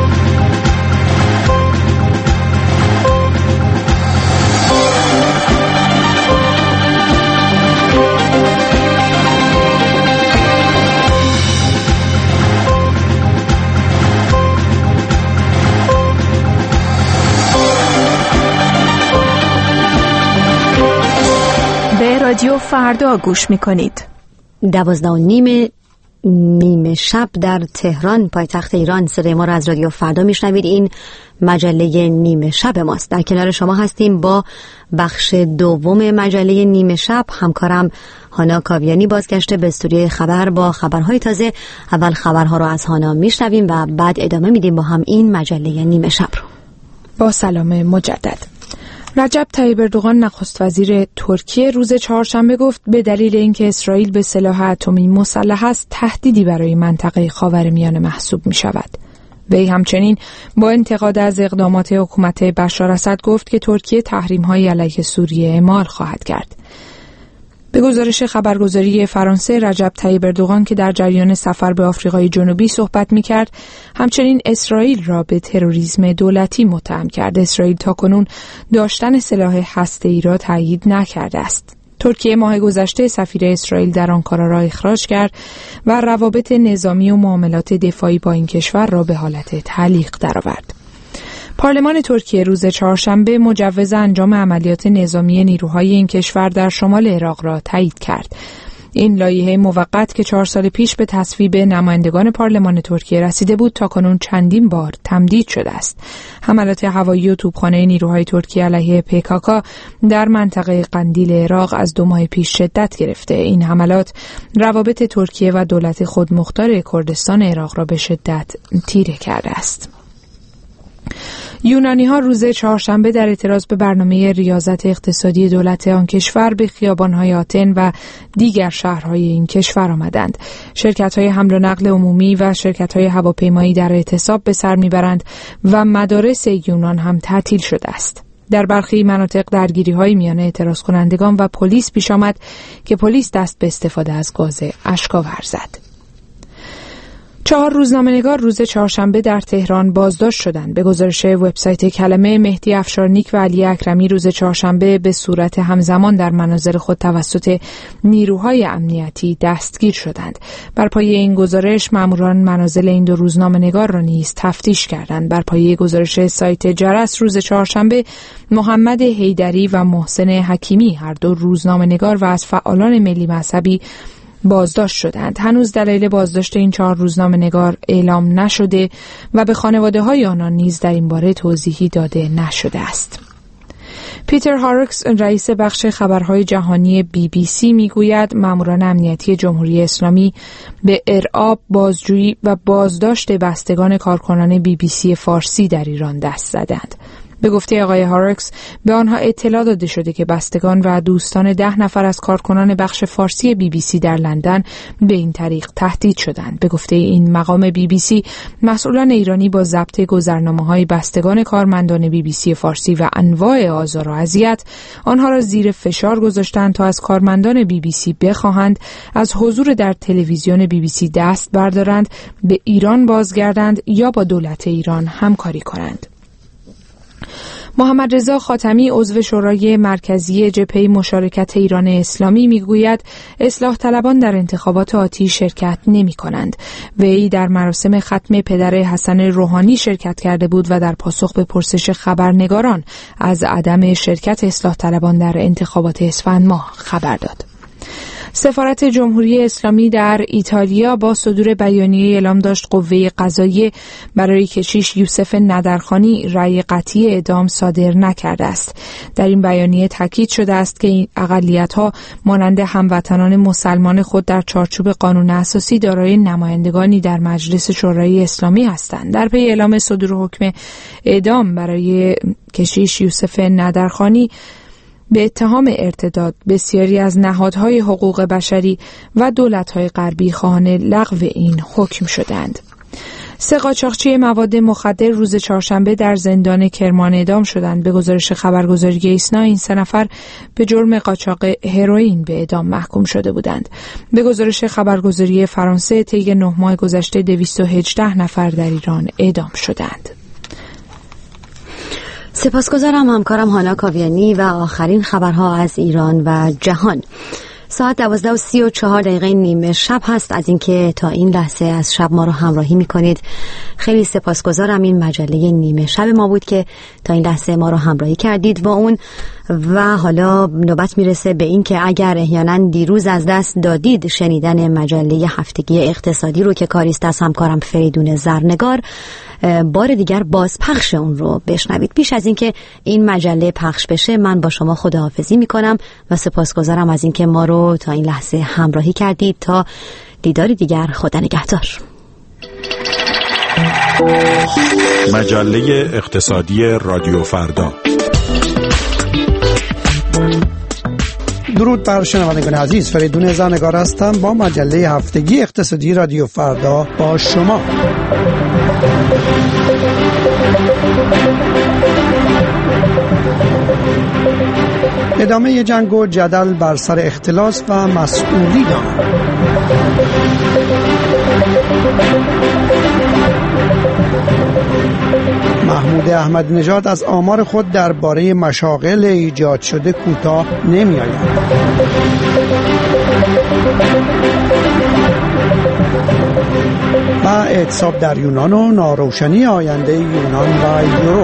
به رادیو فردا گوش می‌کنید. دوازده و نیم نیمه شب در تهران پایتخت ایران صدای ما را از رادیو فردا میشنوید. این مجله نیمه شب ماست. در کنار شما هستیم با بخش دوم مجله نیمه شب. همکارم هانا کاویانی بازگشته به استودیوی خبر با خبرهای تازه. اول خبرها را از هانا میشنویم و بعد ادامه میدیم با هم این مجله نیمه شب رو. با سلام مجدد. رجب طیب اردوغان نخست وزیر ترکیه روز چهارشنبه گفت به دلیل اینکه اسرائیل به سلاح اتمی مسلح است تهدیدی برای منطقه خاورمیانه محسوب می شود. وی همچنین با انتقاد از اقدامات حکومت بشار اسد گفت که ترکیه تحریم‌های علیه سوریه اعمال خواهد کرد. به گزارش خبرگزاری فرانسه، رجب طیب اردوغان که در جریان سفر به آفریقای جنوبی صحبت می‌کرد، همچنین اسرائیل را به تروریسم دولتی متهم کرد. اسرائیل تاکنون داشتن سلاح هسته‌ای را تایید نکرده است. ترکیه ماه گذشته سفیر اسرائیل در آنکارا را اخراج کرد و روابط نظامی و معاملات دفاعی با این کشور را به حالت تعلیق درآورد. پارلمان ترکیه روز چهارشنبه مجوز انجام عملیات نظامی نیروهای این کشور در شمال عراق را تایید کرد. این لایحه موقت که چهار سال پیش به تصویب نمایندگان پارلمان ترکیه رسیده بود تاکنون چندین بار تمدید شده است. حملات هوایی و توپخانه نیروهای ترکیه علیه پیکاکا در منطقه قندیل عراق از دو ماه پیش شدت گرفته. این حملات روابط ترکیه و دولت خودمختار کردستان عراق را به شدت تیره کرده است. یونانی ها روز چهارشنبه در اعتراض به برنامه ریاضت اقتصادی دولت آن کشور به خیابان‌های آتن و دیگر شهرهای این کشور آمدند. شرکت‌های حمل و نقل عمومی و شرکت‌های هواپیمایی در اعتصاب به سر میبرند و مدارس یونان هم تعطیل شده است. در برخی مناطق درگیری‌های میان اعتراض کنندگان و پلیس پیش آمد که پلیس دست به استفاده از گاز اشک‌آور زد. چهار روزنامه‌نگار روز چهارشنبه در تهران بازداشت شدند. به گزارش وبسایت کلمه، مهدی افشارنیک و علی اکرمی روز چهارشنبه به صورت همزمان در منازل خود توسط نیروهای امنیتی دستگیر شدند. بر پایه این گزارش ماموران منازل این دو روزنامه‌نگار را نیز تفتیش کردند. بر پایه گزارش سایت جرس روز چهارشنبه محمد حیدری و محسن حکیمی هر دو روزنامه‌نگار و از فعالان ملی مذهبی بازداشت شدند. هنوز دلایل بازداشت این چهار روزنامه‌نگار اعلام نشده و به خانواده‌های آنان نیز در این باره توضیحی داده نشده است. پیتر هارکس رئیس بخش خبرهای جهانی بی بی سی میگوید ماموران امنیتی جمهوری اسلامی به ارعاب، بازجویی و بازداشت بستگان کارکنان بی بی سی فارسی در ایران دست زدند. به گفته آقای هارکس به آنها اطلاع داده شده که بستگان و دوستان ده نفر از کارکنان بخش فارسی بی بی سی در لندن به این طریق تهدید شدند. به گفته این مقام بی بی سی مسئولان ایرانی با ضبط گذرنامه‌های بستگان کارمندان بی بی سی فارسی و انواع آزار و اذیت آنها را زیر فشار گذاشتند تا از کارمندان بی بی سی بخواهند از حضور در تلویزیون بی بی سی دست بردارند، به ایران بازگردند یا با دولت ایران همکاری کنند. محمد رضا خاتمی عضو شورای مرکزی جبهه مشارکت ایران اسلامی میگوید اصلاح طلبان در انتخابات آتی شرکت نمی کنند. وی در مراسم ختم پدر حسن روحانی شرکت کرده بود و در پاسخ به پرسش خبرنگاران از عدم شرکت اصلاح طلبان در انتخابات اسفند ماه خبر داد. سفارت جمهوری اسلامی در ایتالیا با صدور بیانیه اعلام داشت قوه قضاییه برای کشیش یوسف ندرخانی رأی قطعی اعدام صادر نکرده است. در این بیانیه تاکید شده است که این اقلیت‌ها مانند هموطنان مسلمان خود در چارچوب قانون اساسی دارای نمایندگانی در مجلس شورای اسلامی هستند. در پی اعلام صدور حکم اعدام برای کشیش یوسف ندرخانی به اتهام ارتداد بسیاری از نهادهای حقوق بشری و دولت‌های غربی خواهان لغو این حکم شدند. سه قاچاقچی مواد مخدر روز چهارشنبه در زندان کرمان اعدام شدند. به گزارش خبرگزاری ایسنا این سه نفر به جرم قاچاق هروئین به اعدام محکوم شده بودند. به گزارش خبرگزاری فرانسه طی نه ماه گذشته دویست و هجده نفر در ایران اعدام شدند. سپاسگزارم همکارم هانا کاویانی و آخرین خبرها از ایران و جهان. ساعت دوازده و سی و چهار دقیقه نیمه شب هست از اینکه تا این لحظه از شب ما رو همراهی میکنید. خیلی سپاسگزارم. این مجله نیمه شب ما بود که تا این لحظه ما رو همراهی کردید با اون و حالا نوبت میرسه به این که اگر احیانا دیروز از دست دادید شنیدن مجله هفتگی اقتصادی رو که کاریست از همکارم فریدون زرنگار، بار دیگر بازپخش اون رو بشنوید. پیش از اینکه این مجله پخش بشه من با شما خداحافظی میکنم و سپاسگزارم از اینکه ما رو تا این لحظه همراهی کردید. تا دیداری دیگر، خدا نگهدار. مجله اقتصادی رادیو فردا. درود بر شنوندگان عزیز، فریدون زرنگار هستم با مجله هفتگی اقتصادی رادیو فردا با شما. ادامه جنگ و جدل بر سر اختلاس و مسئولی دارد. محمود احمدی نژاد از آمار خود درباره مشاغل ایجاد شده کوتاه نمی‌آید. و اعتصاب در یونان و ناروشنی آینده یونان و یورو.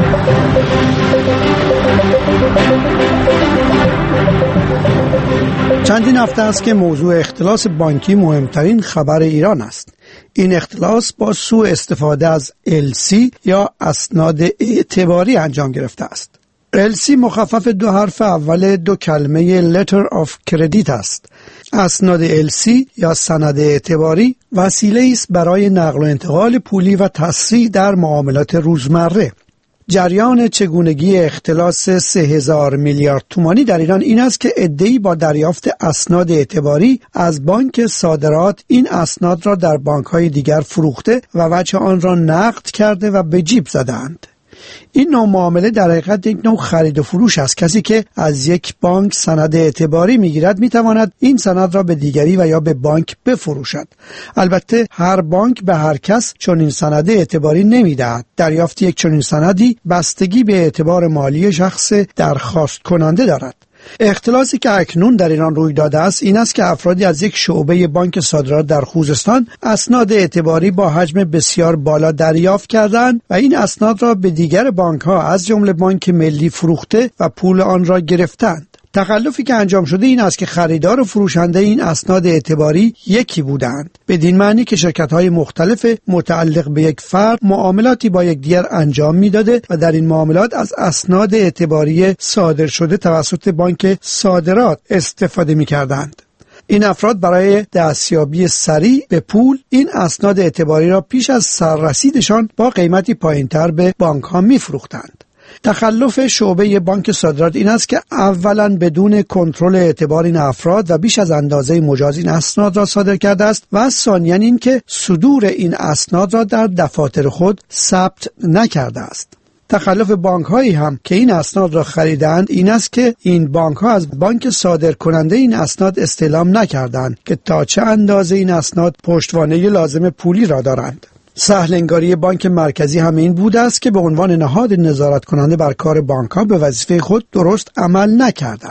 چندین هفته است که موضوع اختلاس بانکی مهمترین خبر ایران است. این اختلاس با سوء استفاده از ال سی یا اسناد اعتباری انجام گرفته است. ال سی مخفف دو حرف اول دو کلمه Letter of Credit است. اسناد ال سی یا سند اعتباری وسیله است برای نقل و انتقال پولی و تسریع در معاملات روزمره. جریان چگونگی اختلاس سه هزار میلیارد تومانی در ایران این است که عده‌ای با دریافت اسناد اعتباری از بانک صادرات این اسناد را در بانک‌های دیگر فروخته و وجه آن را نقد کرده و به جیب زدند. این نوع معامله در حقیقت یک نوع خرید و فروش است. کسی که از یک بانک سند اعتباری میگیرد میتواند این سند را به دیگری و یا به بانک بفروشد. البته هر بانک به هر کس چنین سند اعتباری نمیدهد. دریافت یک چنین سندی بستگی به اعتبار مالی شخص درخواست کننده دارد. اختلاسی که اکنون در ایران روی داده است این است که افرادی از یک شعبه بانک صادرات در خوزستان اسناد اعتباری با حجم بسیار بالا دریافت کردند و این اسناد را به دیگر بانک‌ها از جمله بانک ملی فروخته و پول آن را گرفتند. تخلفی که انجام شده این است که خریدار و فروشنده این اسناد اعتباری یکی بودند، بدین معنی که شرکت‌های مختلف متعلق به یک فرد معاملاتی با یکدیگر انجام می‌داده و در این معاملات از اسناد اعتباری صادر شده توسط بانک صادرات استفاده می‌کردند. این افراد برای دستیابی سریع به پول این اسناد اعتباری را پیش از سررسیدشان با قیمتی پایین‌تر به بانک‌ها می‌فروختند. تخلف شعبه بانک صادرات این است که اولا بدون کنترل اعتبار این افراد و بیش از اندازه مجاز این اسناد را صادر کرده است و ثانیاً این که صدور این اسناد را در دفاتر خود ثبت نکرده است. تخلف بانک هایی هم که این اسناد را خریدند این است که این بانک ها از بانک صادر کننده این اسناد استعلام نکردند که تا چه اندازه این اسناد پشتوانه لازم پولی را دارند. سهل انگاری بانک مرکزی هم این بوده است که به عنوان نهاد نظارت کننده بر کار بانک ها به وظیفه خود درست عمل نکرده است.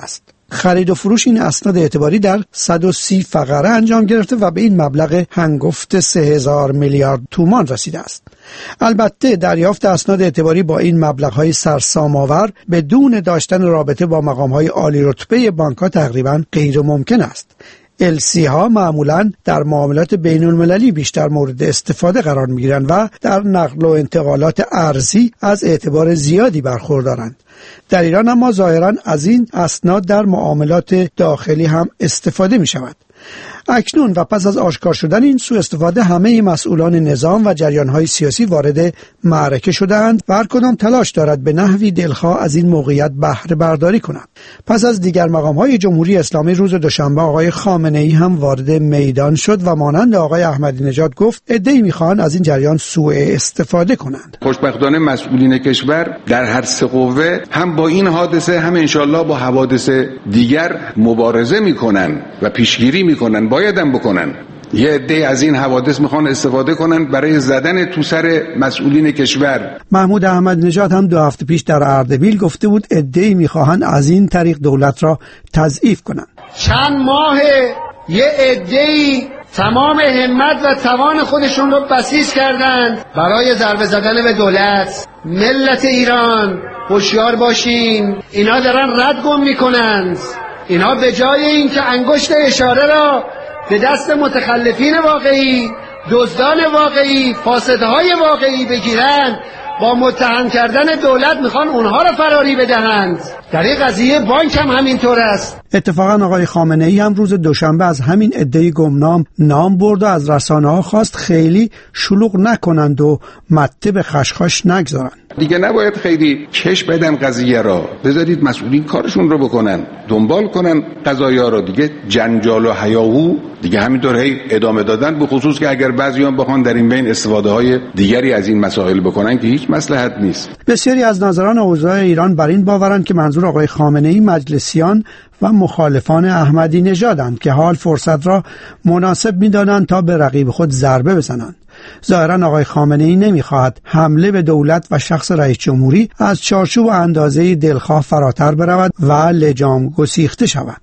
خرید و فروش این اسناد اعتباری در صد و سی فقره انجام گرفته و به این مبلغ هنگفت سه هزار میلیارد تومان رسیده است. البته دریافت اسناد اعتباری با این مبلغ‌های سرسام‌آور بدون داشتن رابطه با مقام‌های عالی رتبه بانک‌ها تقریباً غیر ممکن است. ال سی ها معمولاً در معاملات بین المللی بیشتر مورد استفاده قرار می‌گیرند و در نقل و انتقالات ارزی از اعتبار زیادی برخوردارند. در ایران اما ظاهراً از این اسناد در معاملات داخلی هم استفاده می‌شود. اکنون و پس از آشکار شدن این سوء استفاده همه مسئولان نظام و جریان‌های سیاسی وارد معرکه شدند و هر کدام تلاش دارد به نحوی دلخواه از این موقعیت بهره برداری کند. پس از دیگر مقام‌های جمهوری اسلامی روز دوشنبه آقای خامنه‌ای هم وارد میدان شد و مانند آقای احمدی نژاد گفت عده‌ای می‌خواهند از این جریان سوء استفاده کنند. خوشبختانه مسئولین کشور در هر سه قوه هم با این حادثه هم انشالله با حوادث دیگر مبارزه می‌کنند و پیشگیری می‌کنند، بایدم بکنن. یه عده از این حوادث میخوان استفاده کنن برای زدن تو سر مسئولین کشور. محمود احمدی نژاد هم دو هفته پیش در اردبیل گفته بود عده‌ای میخواهن از این طریق دولت را تضعیف کنن. چند ماه یه عده‌ای تمام همت و توان خودشون رو بسیج کردند برای ضربه زدن به دولت. ملت ایران هوشیار باشین، اینا دارن ردگم میکنند. اینا به جای اینکه انگشت اشاره را به دست متخلفین واقعی، دزدان واقعی، فاسدهای واقعی بگیرند، با متهم کردن دولت میخوان اونها را فراری بدهند. در این قضیه بانک هم همینطور است. اتفاقا آقای خامنه‌ای هم روز دوشنبه از همین عده گمنام نام برد و از رسانه‌ها خواست خیلی شلوغ نکنند و مته به خشخاش نگذارند. دیگه نباید خیلی چش بدن قضیه را، بذارید مسئولین کارشون رو بکنن، دنبال کنن قضایا را. دیگه جنجال و هیاهو دیگه همینطور هی ادامه دادن، به خصوص که اگر بعضیان بخوان در این بین استفاده های دیگری از این مسائل بکنن که هیچ مصلحت نیست. بسیاری از ناظران اوضاع ایران بر این باورند که منظور آقای خامنه‌ای مجلسیان و مخالفان احمدی نژادند که حال فرصت را مناسب می‌دانند تا به رقیب خود ضربه بزنند. ظاهراً آقای خامنه‌ای نمی‌خواهد حمله به دولت و شخص رئیس جمهوری از چارچوب و اندازه دلخواه فراتر برود و لجام گسیخته شود.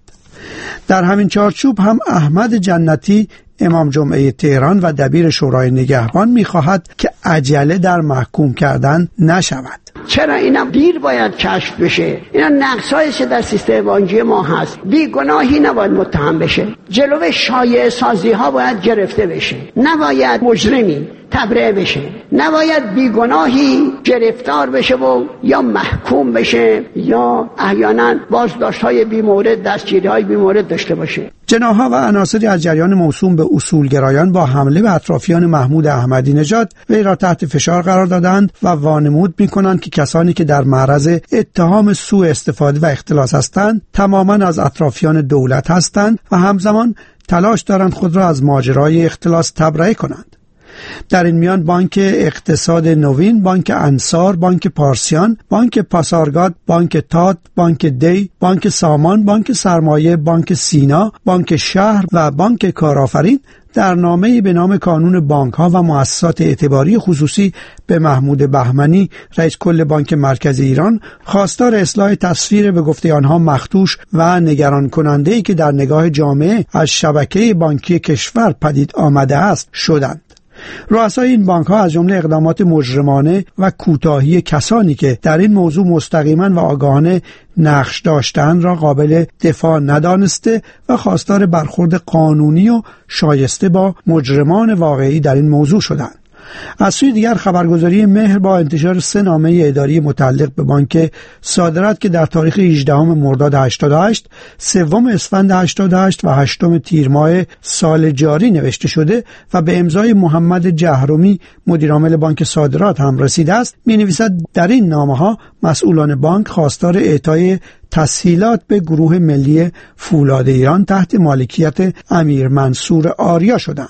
در همین چارچوب هم احمد جنتی امام جمعه تهران و دبیر شورای نگهبان می‌خواهد که عجله در محکوم کردن نشود. چرا اینا دیر باید کشف بشه؟ اینا نقصایی که در سیستم بانکی ما هست. بی گناهی نباید متهم بشه. جلوی شایعه سازی ها باید گرفته بشه. نباید مجرمی تبرئه بشه. نباید بی گناهی گرفتار بشه و یا محکوم بشه یا احیانا بازداشت های بی مورد، دستگیری های بی مورد داشته باشه. جناح‌ها و عناصری از جریان موسوم به اصولگرایان با حمله به اطرافیان محمود احمدی نژاد وی را تحت فشار قرار دادند و وانمود می‌کنند که کسانی که در معرض اتهام سوء استفاده و اختلاس هستند تماماً از اطرافیان دولت هستند و همزمان تلاش دارند خود را از ماجرای اختلاس تبرئه کنند. در این میان بانک اقتصاد نوین، بانک انصار، بانک پارسیان، بانک پاسارگاد، بانک تات، بانک دی، بانک سامان، بانک سرمایه، بانک سینا، بانک شهر و بانک کارآفرین در نامه‌ای به نام کانون بانک‌ها و مؤسسات اعتباری خصوصی به محمود بهمنی رئیس کل بانک مرکزی ایران خواستار اصلاح تصویر به گفته آنها مخدوش و نگران کننده‌ای که در نگاه جامعه از شبکه بانکی کشور پدید آمده است شدند. رؤسای این بانک ها از جمله اقدامات مجرمانه و کوتاهی کسانی که در این موضوع مستقیما و آگاهانه نقش داشتند را قابل دفاع ندانسته و خواستار برخورد قانونی و شایسته با مجرمان واقعی در این موضوع شدند. از سوی دیگر خبرگزاری مهر با انتشار سه نامه اداری متعلق به بانک صادرات که در تاریخ هجدهم مرداد هشتاد و هشت، سوم اسفند هشتاد و هشت و هشتم تیر ماه سال جاری نوشته شده و به امضای محمد جهرمی مدیرعامل بانک صادرات هم رسیده است، می‌نویسد در این نامه‌ها مسئولان بانک خواستار اعطای تسهیلات به گروه ملی فولاد ایران تحت مالکیت امیر منصور آریا شدند.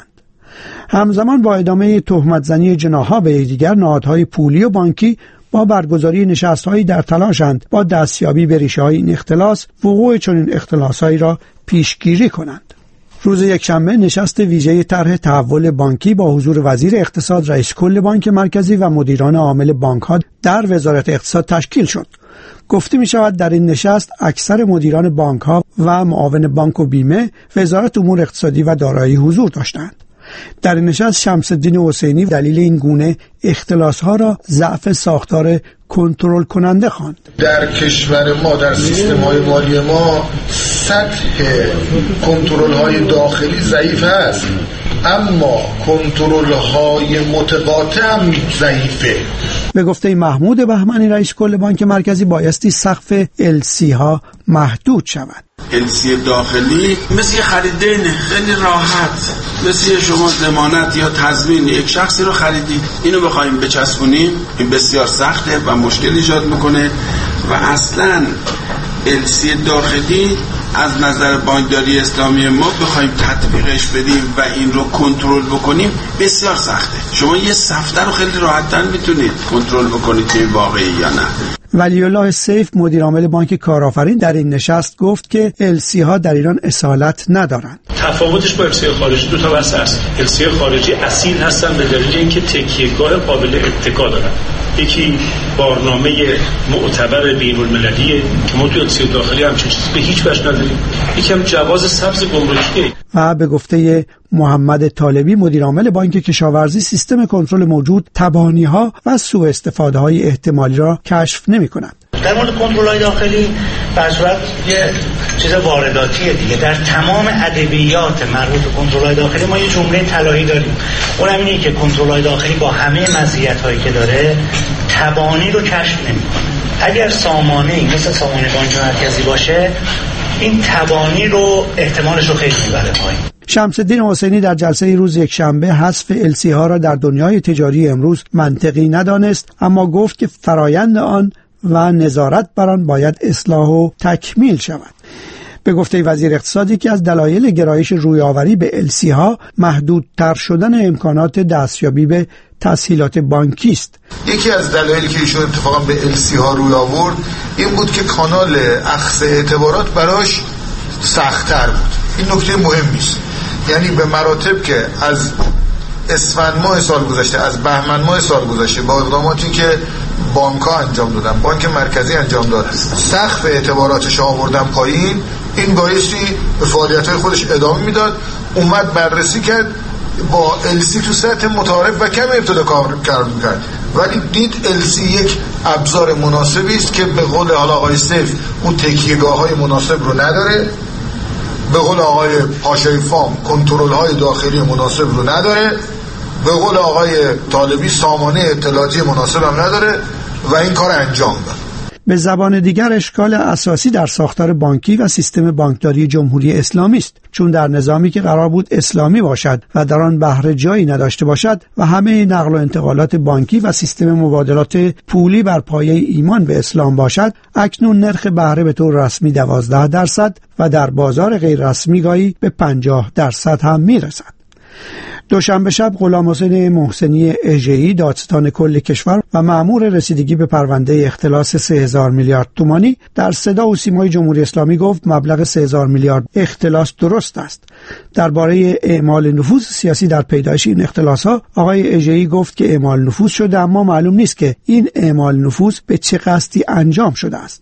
همزمان با ادامه تهمت زنی جناح‌ها به یکدیگر، نهادهای پولی و بانکی با برگزاری نشست‌هایی در تلاشند با دستیابی به ریشه‌های این اختلاس وقوع چنین اختلاس‌هایی را پیشگیری کنند. روز یکشنبه نشست ویژه طرح تحول بانکی با حضور وزیر اقتصاد، رئیس کل بانک مرکزی و مدیران عامل بانک‌ها در وزارت اقتصاد تشکیل شد. گفته می شود در این نشست اکثر مدیران بانک‌ها و معاون بانک و بیمه، وزارت امور اقتصادی و دارایی حضور داشتند. در این نشست شمس الدین حسینی دلیل این گونه اختلاس‌ها را ضعف ساختار کنترل کننده خواند. در کشور ما، در سیستم‌های مالی ما، سطح کنترل‌های داخلی ضعیف است، اما کنترل‌های متقاطع هم ضعیفه. به گفته محمود بهمنی رئیس کل بانک مرکزی، بایستی سقف ال سی ها محدود شود. ال سی داخلی مثل خریدین خیلی راحت، مثل شما ضمانت یا تضمین یک شخصی رو خریدید، اینو بخوایم بچسبونیم این بسیار سخته و مشکل ایجاد میکنه و اصلا ال سی داخلی از نظر بانکداری اسلامی ما بخوایم تطبیقش بدیم و این رو کنترل بکنیم بسیار سخته. شما یه صفحه رو خیلی راحت‌تر میتونید کنترل بکنید که واقعی یا نه. ولی الله سیف مدیر عامل بانک کارآفرین در این نشست گفت که ال سی ها در ایران اصالت ندارند. تفاوتش با ال سی خارجی دو تا بحث است. ال سی خارجی اصیل هستن به دلیل اینکه تکیه‌گاه قابل اتکا دارن. یکی بارنامه معتبر بین‌المللیه که ما تو ال سی داخلی همچین چیزی به هیچ وجه نداریم. یکم جواز سبز گمرکیه. و به گفته محمد طالبی مدیر عامل بانک کشاورزی، سیستم کنترل موجود تبانی‌ها و سوء استفاده‌های احتمالی را کشف نمی‌کند. در مورد کنترل‌های داخلی به صورت یه چیز وارداتیه دیگه. در تمام ادبیات مربوط به کنترل‌های داخلی ما یه جمله طلایی داریم، اونم اینه که کنترل‌های داخلی با همه مزیت‌هایی که داره تبانی رو کشف نمی‌کنه. اگر سامانه‌ای مثل سامانه بانک مرکزی باشه، این تبانی رو احتمالش رو خیلی میبره پایین. شمس الدین حسینی در جلسه روز یکشنبه حذف ال سی ها را در دنیای تجاری امروز منطقی ندانست، اما گفت که فرایند آن و نظارت بر آن باید اصلاح و تکمیل شود. به گفته وزیر اقتصادی که از دلایل گرایش رویاوری به ال سی ها محدودتر شدن امکانات دستیابی به تسهیلات بانکی است. یکی از دلایلی که ایشون اتفاقا به ال سی ها روی آورد این بود که کانال اخذ اعتبارات براش سخت‌تر بود. این نکته مهمی است. یعنی به مراتب که از اسفند ماه سال گذشته، از بهمن ماه سال گذشته با اقداماتی که بانک‌ها انجام دادن، بانک مرکزی انجام داد، سقف اعتباراتش آوردن پایین، این بایستی به فعالیت‌های خودش ادامه میداد. اومد بررسی کرد، با ال سی تو سطح متعارف و کم ابتدا کار میکرد، ولی دید ال سی یک ابزار مناسبی است که به قول آقای سیف اون تکیه‌گاه‌های مناسب رو نداره، به قول آقای پاشای فام کنترل‌های داخلی مناسب رو نداره، به قول آقای طالبی سامانه اطلاعاتی مناسب هم نداره و این کار انجام داد. به زبان دیگر اشکال اساسی در ساختار بانکی و سیستم بانکداری جمهوری اسلامی است، چون در نظامی که قرار بود اسلامی باشد و در آن بهره جایی نداشته باشد و همه نقل و انتقالات بانکی و سیستم مبادلات پولی بر پایه ایمان به اسلام باشد، اکنون نرخ بهره به طور رسمی دوازده درصد و در بازار غیر رسمی گاهی به پنجاه درصد هم میرسد. دوشنبه شب غلام حسین محسنی اژه‌ای دادستان کل کشور و مأمور رسیدگی به پرونده اختلاس سه هزار میلیارد تومانی در صدا و سیمای جمهوری اسلامی گفت مبلغ سه هزار میلیارد اختلاس درست است. درباره اعمال نفوذ سیاسی در پیدایش این اختلاس‌ها آقای اژه‌ای گفت که اعمال نفوذ شده، اما معلوم نیست که این اعمال نفوذ به چه قصدی انجام شده است.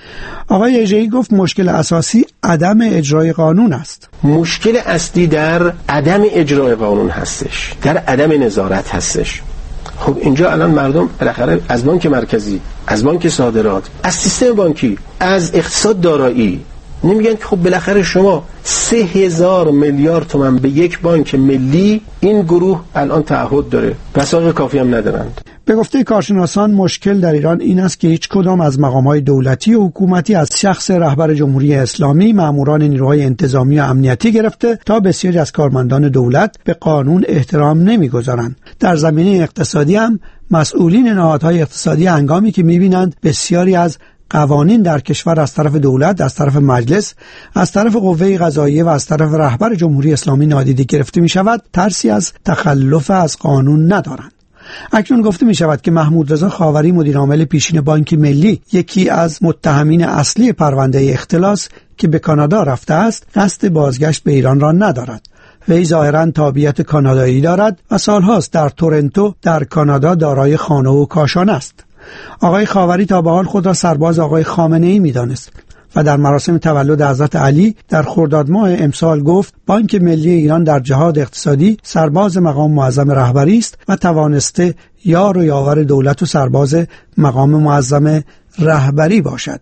آقای اژه‌ای گفت مشکل اساسی عدم اجرای قانون است. مشکل اصلی در عدم اجرای قانون هستش، در عدم نظارت هستش. خب اینجا الان مردم بالاخره از بانک مرکزی، از بانک صادرات، از سیستم بانکی، از اقتصاد دارایی نمیگن که خب بالاخره شما سه هزار میلیارد تومان به یک بانک ملی این گروه الان تعهد داره، وثایق کافی هم ندارند. به گفته کارشناسان مشکل در ایران این است که هیچ کدام از مقام‌های دولتی و حکومتی از شخص رهبر جمهوری اسلامی، ماموران نیروهای انتظامی و امنیتی گرفته تا بسیاری از کارمندان دولت به قانون احترام نمی‌گذارند. در زمینه اقتصادی هم مسئولین نهادهای اقتصادی هنگامی که می‌بینند بسیاری از قوانین در کشور از طرف دولت، از طرف مجلس، از طرف قوه قضاییه و از طرف رهبر جمهوری اسلامی نادیده گرفته می‌شود، ترسی از تخلف از قانون ندارند. اکنون گفته می شود که محمود رضا خاوری مدیر عامل پیشین بانک ملی، یکی از متهمین اصلی پرونده اختلاس که به کانادا رفته است، قصد بازگشت به ایران را ندارد. وی ظاهراً تابعیت کانادایی دارد و سالهاست در تورنتو در کانادا دارای خانه و کاشانه است. آقای خاوری تا به حال خود را سرباز آقای خامنه‌ای می‌دانست و در مراسم تولد حضرت علی در خرداد ماه امسال گفت بانک ملی ایران در جهاد اقتصادی سرباز مقام معظم رهبری است و توانسته یار و یاور دولت و سرباز مقام معظم رهبری باشد.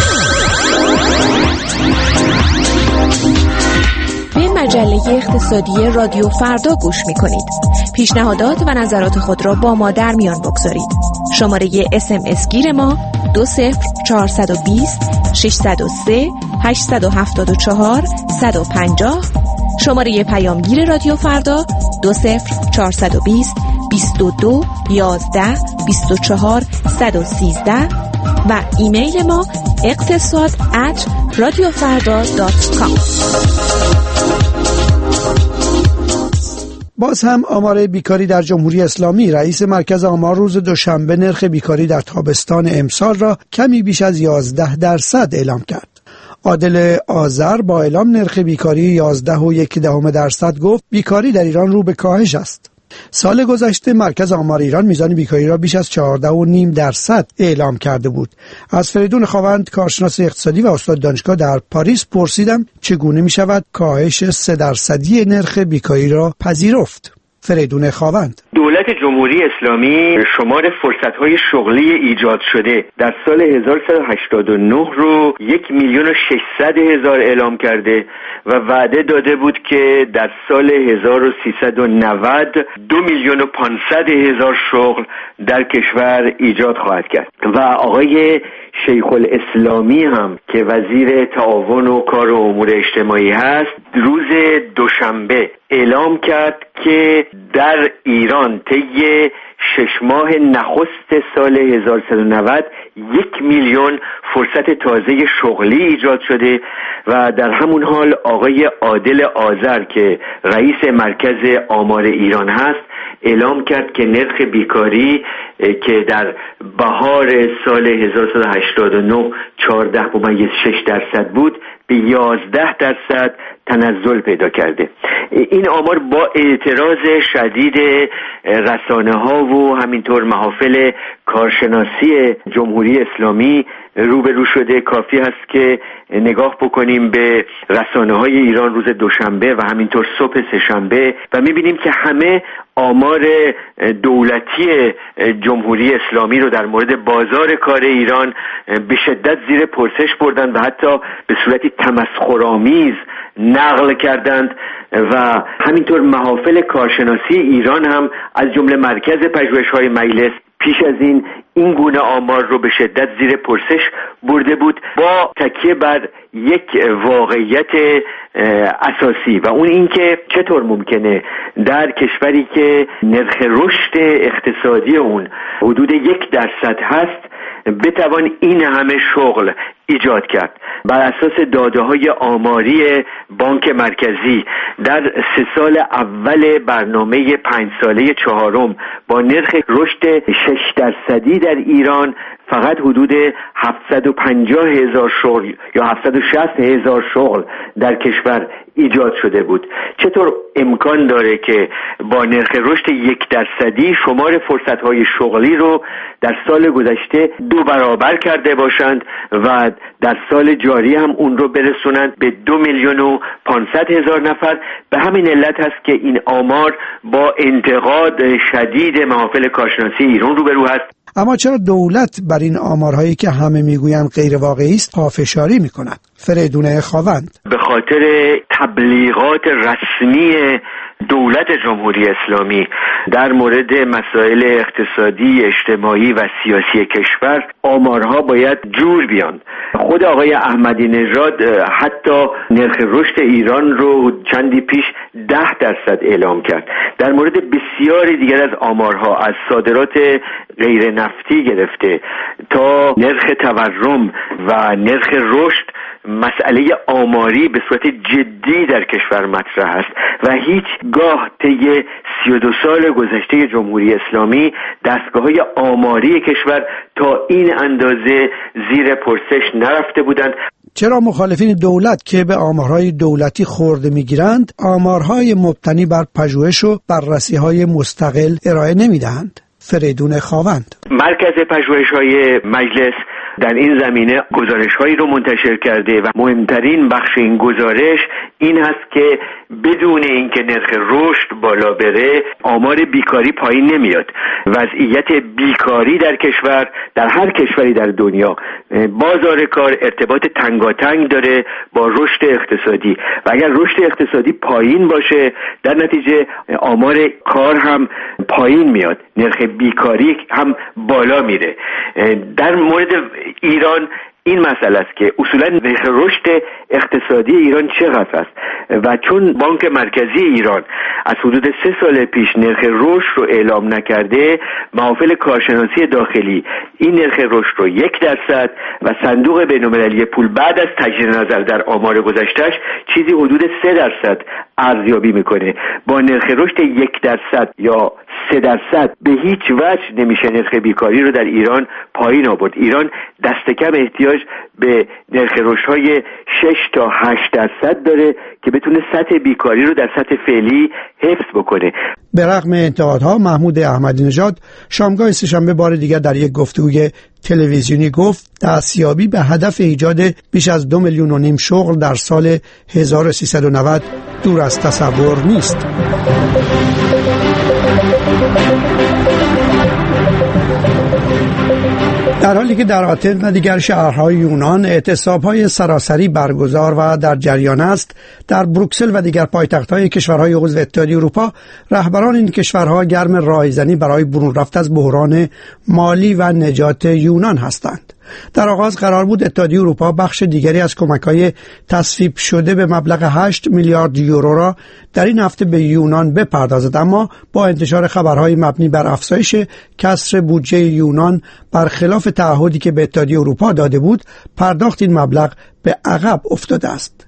به مجله اقتصادی رادیو فردا گوش می کنید. پیشنهادات و نظرات خود را با ما در میان بگذارید. شماره اس ام اس گیر ما دو صفر چهارصد و بیست ششصد و سه هشتصد و هفتاد و چهار صد و پنجاه. شماره پیامگیر رادیو فردا دو صفر چهارصد و بیست بیست و دو یازده بیست و چهار صد و سیزده و ایمیل ما اقتصاد ات رادیو فردا دات کام. باز هم آمار بیکاری در جمهوری اسلامی. رئیس مرکز آمار روز دوشنبه نرخ بیکاری در تابستان امسال را کمی بیش از یازده درصد اعلام کرد. عادل آذر با اعلام نرخ بیکاری یازده و یک دهم درصد گفت بیکاری در ایران رو به کاهش است. سال گذشته مرکز آمار ایران میزان بیکاری را بیش از چهارده و نیم درصد اعلام کرده بود. از فریدون خاوند کارشناس اقتصادی و استاد دانشگاه در پاریس پرسیدم چگونه می شود کاهش سه درصدی نرخ بیکاری را پذیرفت. فریدون خاوند: دولت جمهوری اسلامی شمار فرصت‌های شغلی ایجاد شده در سال هزار و سیصد و هشتاد و نه رو یک میلیون و ششصد هزار اعلام کرده و وعده داده بود که در سال هزار و سیصد و نود دو میلیون و پانصد هزار شغل در کشور ایجاد خواهد کرد. و آقای شیخ الاسلامی هم که وزیر تعاون و کار و امور اجتماعی هست روز دوشنبه اعلام کرد که در ایران طی شش ماه نخست سال هزار و سیصد و نود یک میلیون فرصت تازه شغلی ایجاد شده و در همون حال آقای عادل آذر که رئیس مرکز آمار ایران هست اعلام کرد که نرخ بیکاری که در بهار سال هزار و سیصد و هشتاد و نه چهارده ممیز شش درصد بود به یازده درصد تنزل پیدا کرده. این آمار با اعتراض شدید رسانه ها و همینطور محافل کارشناسی جمهوری اسلامی روبرو شده. کافی هست که نگاه بکنیم به رسانه های ایران روز دوشنبه و همینطور صبح سه‌شنبه و میبینیم که همه آمار دولتی جمهوری اسلامی رو در مورد بازار کار ایران به شدت زیر پرسش بردن و حتی به صورتی تمسخرآمیز نقل کردند و همینطور محافل کارشناسی ایران هم از جمله مرکز پژوهش‌های مجلس پیش از این این گونه آمار رو به شدت زیر پرسش برده بود با تکیه بر یک واقعیت اساسی و اون این که چطور ممکنه در کشوری که نرخ رشد اقتصادی اون حدود یک درصد هست بتوان این همه شغل ایجاد کرد. بر اساس داده‌های آماری بانک مرکزی در سه سال اول برنامه پنج ساله چهارم با نرخ رشد شش درصدی در ایران فقط حدود هفتصد و پنجاه هزار شغل یا هفتصد و شصت هزار شغل در کشور ایجاد شده بود. چطور امکان داره که با نرخ رشد یک درصدی شمار فرصت‌های شغلی رو در سال گذشته دو برابر کرده باشند و در سال جاری هم اون رو برسونند به دو میلیون و پانصد هزار نفر؟ به همین علت هست که این آمار با انتقاد شدید محافل کارشناسی ایران روبرو هست. اما چرا دولت بر این آمارهایی که همه میگویند غیر واقعی است پافشاری میکند؟ فریدون خاوند: به خاطر تبلیغات رسمی دولت جمهوری اسلامی در مورد مسائل اقتصادی، اجتماعی و سیاسی کشور آمارها باید جور بیان. خود آقای احمدی نژاد حتی نرخ رشد ایران رو چندی پیش ده درصد اعلام کرد. در مورد بسیاری دیگر از آمارها از صادرات غیر نفتی گرفته تا نرخ تورم و نرخ رشد مسئله آماری به صورت جدی در کشور مطرح است و هیچگاه طی سی و دو سال گذشته جمهوری اسلامی دستگاه‌های آماری کشور تا این اندازه زیر پرسش نرفته بودند. چرا مخالفین دولت که به آمارهای دولتی خورده میگیرند آمارهای مبتنی بر پژوهش و بررسی‌های مستقل ارائه نمیدهند؟ فریدون خاوند: مرکز پژوهش‌های مجلس در این زمینه گزارش‌هایی رو منتشر کرده و مهمترین بخش این گزارش این هست که بدون اینکه نرخ رشد بالا بره آمار بیکاری پایین نمیاد. وضعیت بیکاری در کشور، در هر کشوری در دنیا، بازار کار ارتباط تنگاتنگ داره با رشد اقتصادی و اگر رشد اقتصادی پایین باشه در نتیجه آمار کار هم پایین میاد، نرخ بیکاری هم بالا میره. در مورد ایران این مسئله است که اصولا نرخ رشد اقتصادی ایران چقدر است و چون بانک مرکزی ایران از حدود سه سال پیش نرخ رشد رو اعلام نکرده، محافل کارشناسی داخلی این نرخ رشد رو یک درصد و صندوق بین‌المللی پول بعد از تجدید نظر در آمار گذشتهش چیزی حدود سه درصد ارزیابی میکنه. با نرخ رشد یک درصد یا سه درصد به هیچ وجه نمیشه نرخ بیکاری رو در ایران پایین آورد. ایران دست کم احتیاج به نرخ رشدهای شش تا هشت درصد داره که بتونه سطح بیکاری رو در سطح فعلی حفظ بکنه. به رغم انتقادها محمود احمدی نژاد شامگاه سه‌شنبه بار دیگر در یک گفتگوی تلویزیونی گفت دستیابی به هدف ایجاد بیش از دو میلیون و نیم شغل در سال هزار و سیصد و نود دور از تصور نیست. در حالی که در آتن و دیگر شهرهای یونان اعتصاب‌های سراسری برگزار و در جریان است، در بروکسل و دیگر پایتخت‌های کشورهای عضو اتحادیه اروپا رهبران این کشورها گرم راهزنی برای برون رفت از بحران مالی و نجات یونان هستند. در آغاز قرار بود اتحادیه اروپا بخش دیگری از کمک‌های تصویب شده به مبلغ هشت میلیارد یورو را در این هفته به یونان بپردازد، اما با انتشار خبرهای مبنی بر افزایش کسر بودجه یونان برخلاف تعهدی که به اتحادیه اروپا داده بود، پرداخت این مبلغ به عقب افتاده است.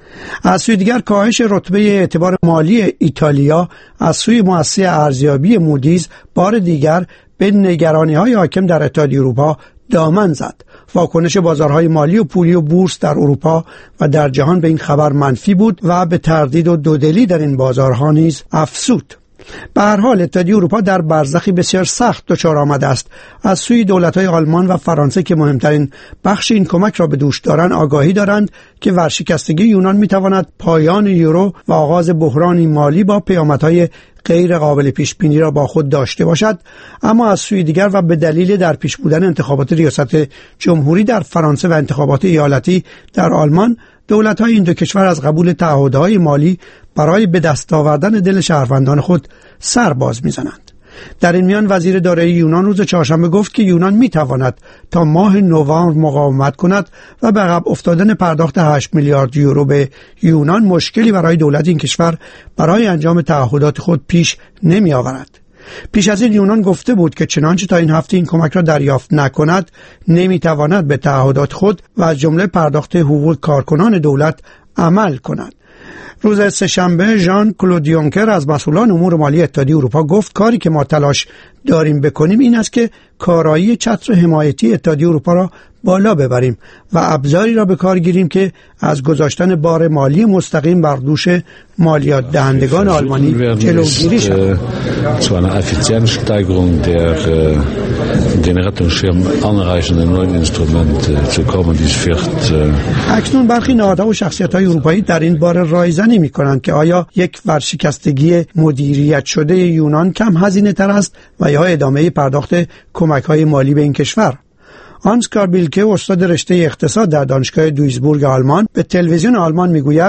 از سوی دیگر کاهش رتبه اعتبار مالی ایتالیا از سوی مؤسسه ارزیابی مودیز بار دیگر به نگرانی‌های حاکم در اتحادیه اروپا دامن زد. واکنش بازارهای مالی و پولی و بورس در اروپا و در جهان به این خبر منفی بود و به تردید و دودلی در این بازارها نیز افزود. به هر حال اتحادیه اروپا در برزخی بسیار سخت دچار آمده است. از سوی دولت‌های آلمان و فرانسه که مهمترین بخش این کمک را به دوش دارند آگاهی دارند که ورشکستگی یونان می‌تواند پایان یورو و آغاز بحرانی مالی با پیامدهای غیر قابل پیش بینی را با خود داشته باشد، اما از سوی دیگر و به دلیل در پیش بودن انتخابات ریاست جمهوری در فرانسه و انتخابات ایالتی در آلمان، دولت‌های این دو کشور از قبول تعهدهای مالی برای به دست آوردن دل شهروندان خود سر باز می‌زنند. در این میان وزیر دارایی یونان روز چهارشنبه گفت که یونان می‌تواند تا ماه نوامبر مقاومت کند و به عقب افتادن پرداخت هشت میلیارد یورو به یونان مشکلی برای دولت این کشور برای انجام تعهدات خود پیش نمی‌آورد. پیش از این یونان گفته بود که چنانچه تا این هفته این کمک را دریافت نکند نمی‌تواند به تعهدات خود و از جمله پرداخت حقوق کارکنان دولت عمل کند. روز سه‌شنبه ژان کلود یونکر از مسئولان امور مالی اتحادیه اروپا گفت کاری که ما تلاش داریم بکنیم این است که کارایی چتر حمایتی اتحادیه اروپا را بالا ببریم و ابزاری را به کار گیریم که از گذاشتن بار مالی مستقیم بر دوش مالیات دهندگان آلمانی جلوگیری شود. zu einer Effizienzsteigerung der den Rettungsschirm anreichenden neuen Instrumente zu kommen, dies wird اکنون برخی نهادها و شخصیت‌های اروپایی در این باره رایزنی می‌کنند که آیا یک ورشکستگی مدیریت شده یونان کم هزینه تر است و یا ادامه پرداخت کمک‌های مالی به این کشور. آنسکار بیلکه استاد رشته اقتصاد در دانشگاه دویسبورگ آلمان به تلویزیون آلمان میگوید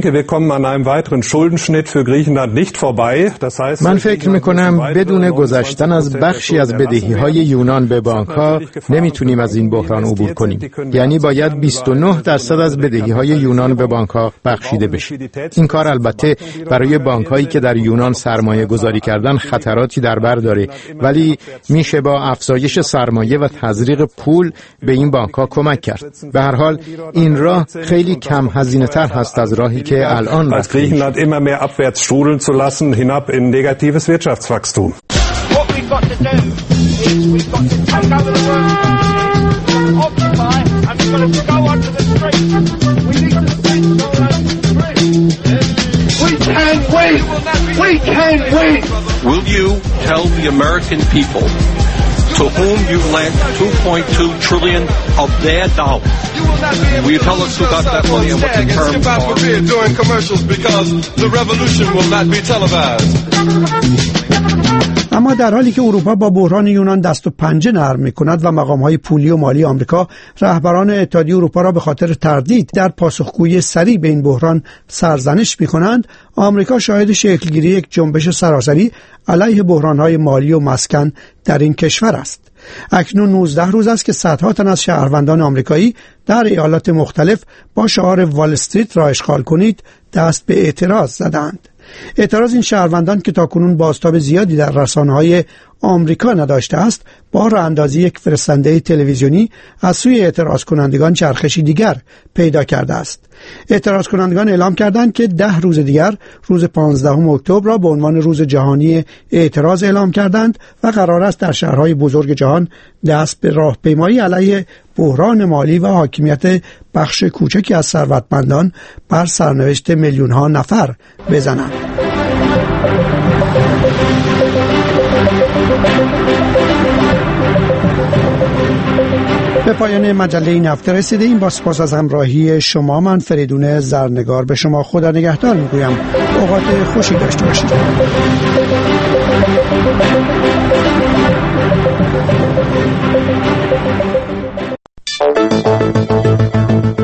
من فکر میکنم بدون گذشتن از بخشی از بدهی‌های یونان به بانک‌ها نمیتونیم از این بحران عبور کنیم. یعنی باید بیست و نه درصد از بدهی‌های یونان به بانک‌ها بخشیده بشه. این کار البته برای بانک‌هایی که در یونان سرمایه گذاری کردن خطراتی در بر داره، ولی میشه با افزایش سرمایه و تزریق پول به این بانک‌ها کمک کرد. به هر حال این راه خیلی کم هزینه تر هست از راهی که الان رفته میشه. immer mehr abwärts strudeln zu lassen hinab in negatives Wirtschaftswachstum. What we've got to do is we've got to take over the road, occupy, and we've got to go onto the street. We need to spend all over the street. We can win. We can win. Will you tell the American people to whom you lent two point two trillion of their dollars. Will you tell us who got that money and what the terms are? During commercials because the revolution will not be televised. اما در حالی که اروپا با بحران یونان دست و پنجه نرم می‌کند و مقام‌های پولی و مالی آمریکا رهبران اتحادیه اروپا را به خاطر تردید در پاسخگویی سریع به این بحران سرزنش می‌کنند، آمریکا شاهد شکلگیری یک جنبش سراسری علیه بحران‌های مالی و مسکن در این کشور است. اکنون نوزده روز است که صدها تن از شهروندان آمریکایی در ایالات مختلف با شعار وال استریت را اشغال کنید دست به اعتراض زدند. اعتراض این شهروندان که تاکنون بازتاب زیادی در رسانه‌های آمریکا نداشته است، با راه اندازی یک فرستنده تلویزیونی از سوی اعتراض کنندگان چرخشی دیگر پیدا کرده است. اعتراض کنندگان اعلام کردند که ده روز دیگر روز پانزدهم اکتبر را به عنوان روز جهانی اعتراض اعلام کردند و قرار است در شهرهای بزرگ جهان دست به راهپیمایی علیه بحران مالی و حاکمیت بخش کوچکی از ثروتمندان بر سرنوشت میلیون‌ها نفر بزنند. به پایان مجله این هفته رسیدیم. با سپاس از همراهی شما، من فریدون زرنگار به شما خدا نگهدار میگویم. اوقات خوشی داشته باشید.